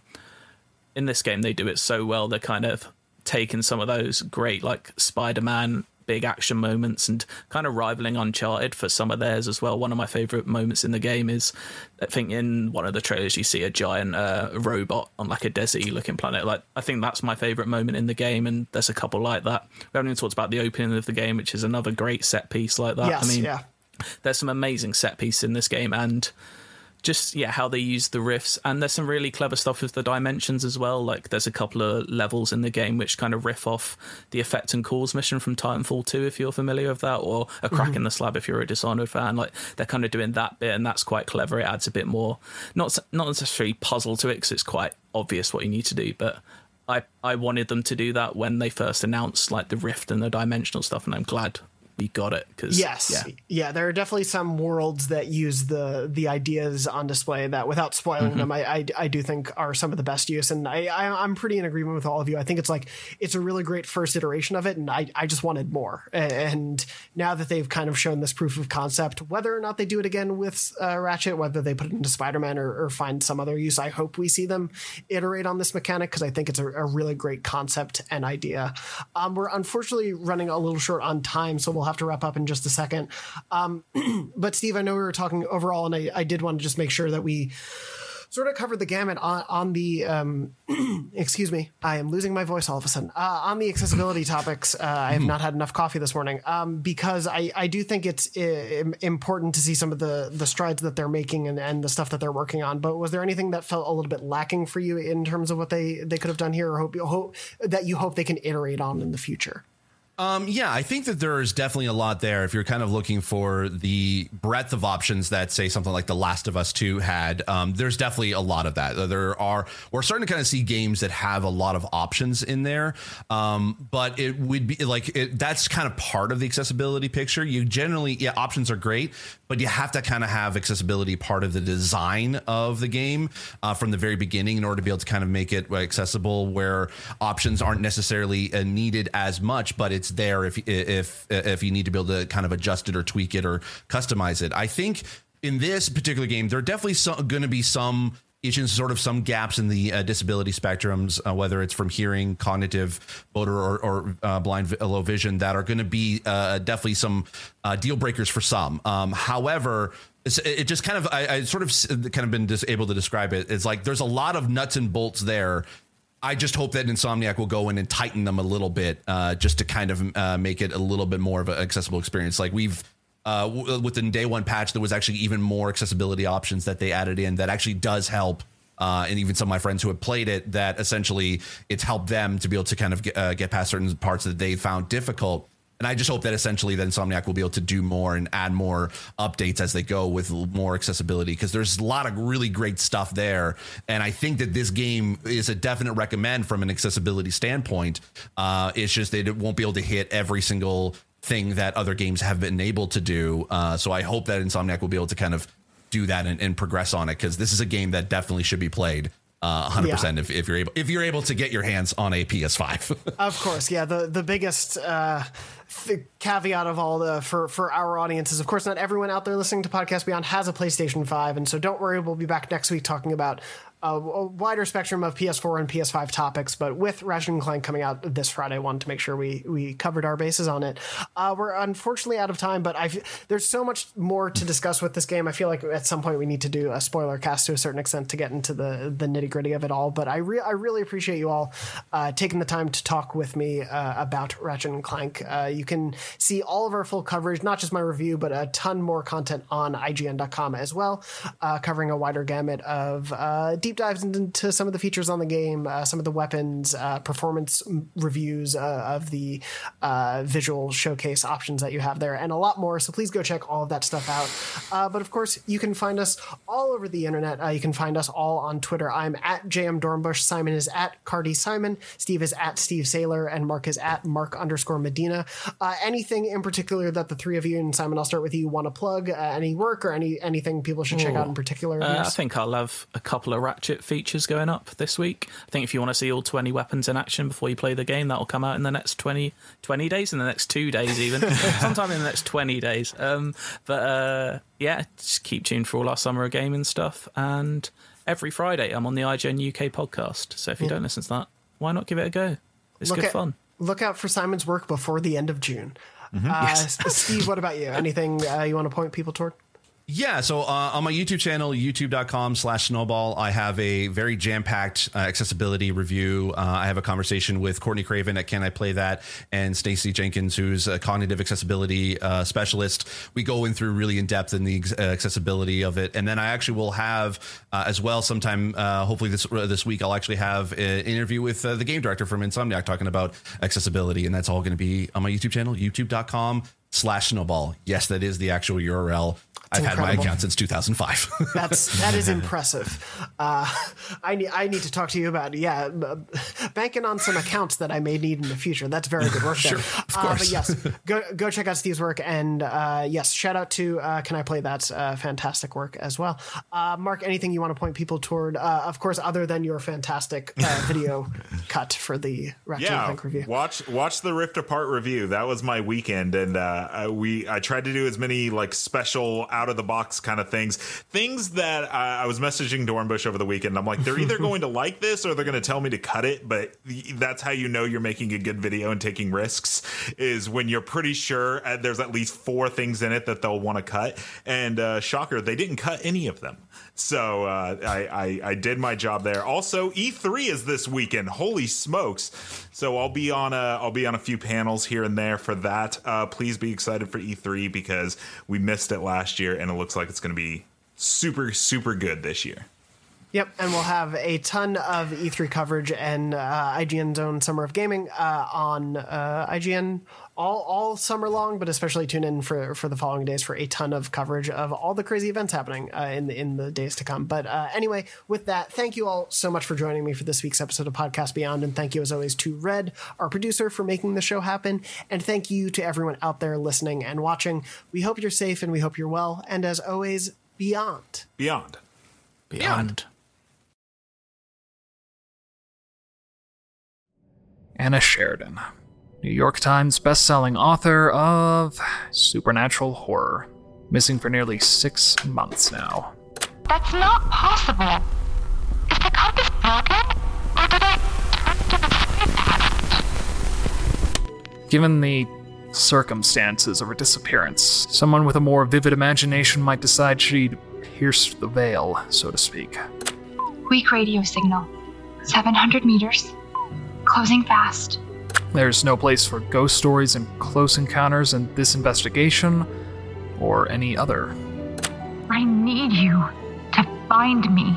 in this game they do it so well. They're kind of taking some of those great like Spider-Man big action moments and kind of rivaling Uncharted for some of theirs as well. One of my favorite moments in the game is, I think in one of the trailers you see a giant uh, robot on like a desert looking planet. Like, I think that's my favorite moment in the game, and there's a couple like that. We haven't even talked about the opening of the game, which is another great set piece like that. Yes, I mean, yeah. There's some amazing set pieces in this game, and just yeah how they use the riffs, and there's some really clever stuff with the dimensions as well. Like, there's a couple of levels in the game which kind of riff off the Effect and Cause mission from Titanfall two, if you're familiar with that, or A Crack mm-hmm. in the Slab if you're a Dishonored fan. Like, they're kind of doing that bit, and that's quite clever. It adds a bit more, not not necessarily puzzle to it, because it's quite obvious what you need to do, but I I wanted them to do that when they first announced like the rift and the dimensional stuff, and I'm glad we got it. Cause, yes, yeah. yeah, there are definitely some worlds that use the the ideas on display that, without spoiling mm-hmm. them, I, I I do think are some of the best use. And I, I I'm pretty in agreement with all of you. I think it's like it's a really great first iteration of it, and I I just wanted more. And now that they've kind of shown this proof of concept, whether or not they do it again with uh, Ratchet, whether they put it into Spider-Man or, or find some other use, I hope we see them iterate on this mechanic, because I think it's a, a really great concept and idea. Um, we're unfortunately running a little short on time, so we'll have to wrap up in just a second. Um, but Steve, I know we were talking overall, and I, I did want to just make sure that we sort of covered the gamut on, on the, um, excuse me, I am losing my voice all of a sudden, uh, on the accessibility topics. Uh, I have not had enough coffee this morning, um, because I, I do think it's uh, important to see some of the, the strides that they're making and, and the stuff that they're working on. But was there anything that felt a little bit lacking for you in terms of what they, they could have done here, or hope you hope that you hope they can iterate on in the future? Um, yeah, I think that there is definitely a lot there if you're kind of looking for the breadth of options that, say, something like The Last of Us two had. Um, there's definitely a lot of that. There are, we're starting to kind of see games that have a lot of options in there. Um, but it would be like it, that's kind of part of the accessibility picture. You generally, yeah, options are great, but you have to kind of have accessibility part of the design of the game uh, from the very beginning in order to be able to kind of make it accessible, where options aren't necessarily uh, needed as much, but it's there if if if you need to be able to kind of adjust it or tweak it or customize it. I think in this particular game, there are definitely some, going to be some issues, sort of some gaps in the uh, disability spectrums, uh, whether it's from hearing, cognitive, motor, or, or uh, blind, low vision, that are going to be uh, definitely some uh, deal breakers for some. Um, however, It's, it just kind of I, I sort of kind of been dis- able to describe it. It's like there's a lot of nuts and bolts there. I just hope that Insomniac will go in and tighten them a little bit, uh, just to kind of uh, make it a little bit more of an accessible experience. Like we've uh, w- with the day one patch, there was actually even more accessibility options that they added in that actually does help. Uh, and even some of my friends who have played it, that essentially it's helped them to be able to kind of get, uh, get past certain parts that they found difficult. And I just hope that essentially that Insomniac will be able to do more and add more updates as they go with more accessibility, because there's a lot of really great stuff there. And I think that this game is a definite recommend from an accessibility standpoint. Uh, it's just that it won't be able to hit every single thing that other games have been able to do. Uh, so I hope that Insomniac will be able to kind of do that and, and progress on it, because this is a game that definitely should be played uh, one hundred percent yeah. if, if you're able if you're able to get your hands on a P S five. Of course, yeah. The the biggest uh, th- caveat of all the for for our audience is, of course, not everyone out there listening to Podcast Beyond has a PlayStation five, and so don't worry, we'll be back next week talking about a, a wider spectrum of P S four and P S five topics. But with Ratchet and Clank coming out this Friday, I wanted to make sure we we covered our bases on it. Uh, we're unfortunately out of time, but I there's so much more to discuss with this game. I feel like at some point we need to do a spoiler cast to a certain extent to get into the the nitty gritty of it all. But I re- I really appreciate you all uh, taking the time to talk with me uh, about Ratchet and Clank. Uh, you can see all of our full coverage, not just my review, but a ton more content on I G N dot com as well, uh, covering a wider gamut of uh, deep dives into some of the features on the game, uh, some of the weapons, uh, performance reviews uh, of the uh, visual showcase options that you have there, and a lot more. So please go check all of that stuff out. Uh, but of course, you can find us all over the internet. Uh, you can find us all on Twitter. I'm at J M Dornbush. Simon is at Cardi Simon. Steve is at Steve Saylor, and Mark is at Mark underscore Medina. Uh, anything in particular that the three of you, and Simon, I'll start with you, want to plug? Uh, any work or any anything people should check out in particular? Uh, I think I'll have a couple of Ratchet features going up this week. I think if you want to see all twenty weapons in action before you play the game, that'll come out in the next twenty, twenty days, in the next two days even. Sometime in the next twenty days. Um, but uh, yeah, just keep tuned for all our summer of gaming stuff. And every Friday I'm on the I G N U K podcast. So if you yeah. don't listen to that, why not give it a go? It's look good at, fun. Look out for Simon's work before the end of June. Mm-hmm. Uh, yes. Steve, what about you? Anything uh, you want to point people toward? Yeah, so uh, on my YouTube channel, youtube dot com slash snowball, I have a very jam-packed uh, accessibility review. Uh, I have a conversation with Courtney Craven at Can I Play That, and Stacey Jenkins, who's a cognitive accessibility uh, specialist. We go in through really in-depth in the ex- uh, accessibility of it. And then I actually will have uh, as well sometime, uh, hopefully this uh, this week, I'll actually have an interview with uh, the game director from Insomniac talking about accessibility. And that's all going to be on my YouTube channel, youtube dot com slash snowball. Yes, that is the actual U R L. It's I've incredible. had my account since two thousand five. That's that is impressive. Uh, I need I need to talk to you about yeah, banking on some accounts that I may need in the future. That's very good work there. Sure, of uh, course. but yes, go go check out Steve's work, and uh, yes, shout out to uh, Can I Play That? Uh, fantastic work as well. Uh, Mark, anything you want to point people toward? Uh, of course, other than your fantastic uh, video cut for the Ratchet yeah, and Clank review. Watch watch the Rift Apart review. That was my weekend, and uh, we I tried to do as many like special out of the box kind of things, things that I, I was messaging Dornbush over the weekend. I'm like, they're either going to like this or they're going to tell me to cut it. But that's how you know you're making a good video and taking risks, is when you're pretty sure there's at least four things in it that they'll want to cut. And uh, shocker, they didn't cut any of them. So uh, I, I, I did my job there. Also, E three is this weekend. Holy smokes! So I'll be on a I'll be on a few panels here and there for that. Uh, please be excited for E three, because we missed it last year, and it looks like it's going to be super super good this year. Yep, and we'll have a ton of E three coverage and uh, I G N's own Summer of Gaming uh, on uh, I G N all all summer long, but especially tune in for, for the following days for a ton of coverage of all the crazy events happening uh, in the in the days to come. But uh, anyway, with that, thank you all so much for joining me for this week's episode of Podcast Beyond, and thank you as always to Red, our producer, for making the show happen, and thank you to everyone out there listening and watching. We hope you're safe and we hope you're well, and as always, beyond. Beyond. Beyond. Beyond. Anna Sheridan, New York Times bestselling author of supernatural horror, missing for nearly six months now. That's not possible. Is the compass broken, or did I turn to the sleep pattern? Given the circumstances of her disappearance, someone with a more vivid imagination might decide she'd pierced the veil, so to speak. Weak radio signal. seven hundred meters. Closing fast. There's no place for ghost stories and close encounters in this investigation, or any other. I need you to find me.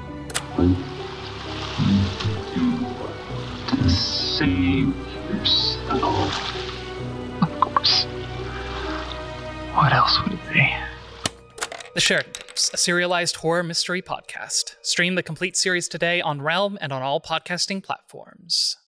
To save yourself. Of course. What else would it be? The Sheridan Tapes, a serialized horror mystery podcast. Stream the complete series today on Realm and on all podcasting platforms.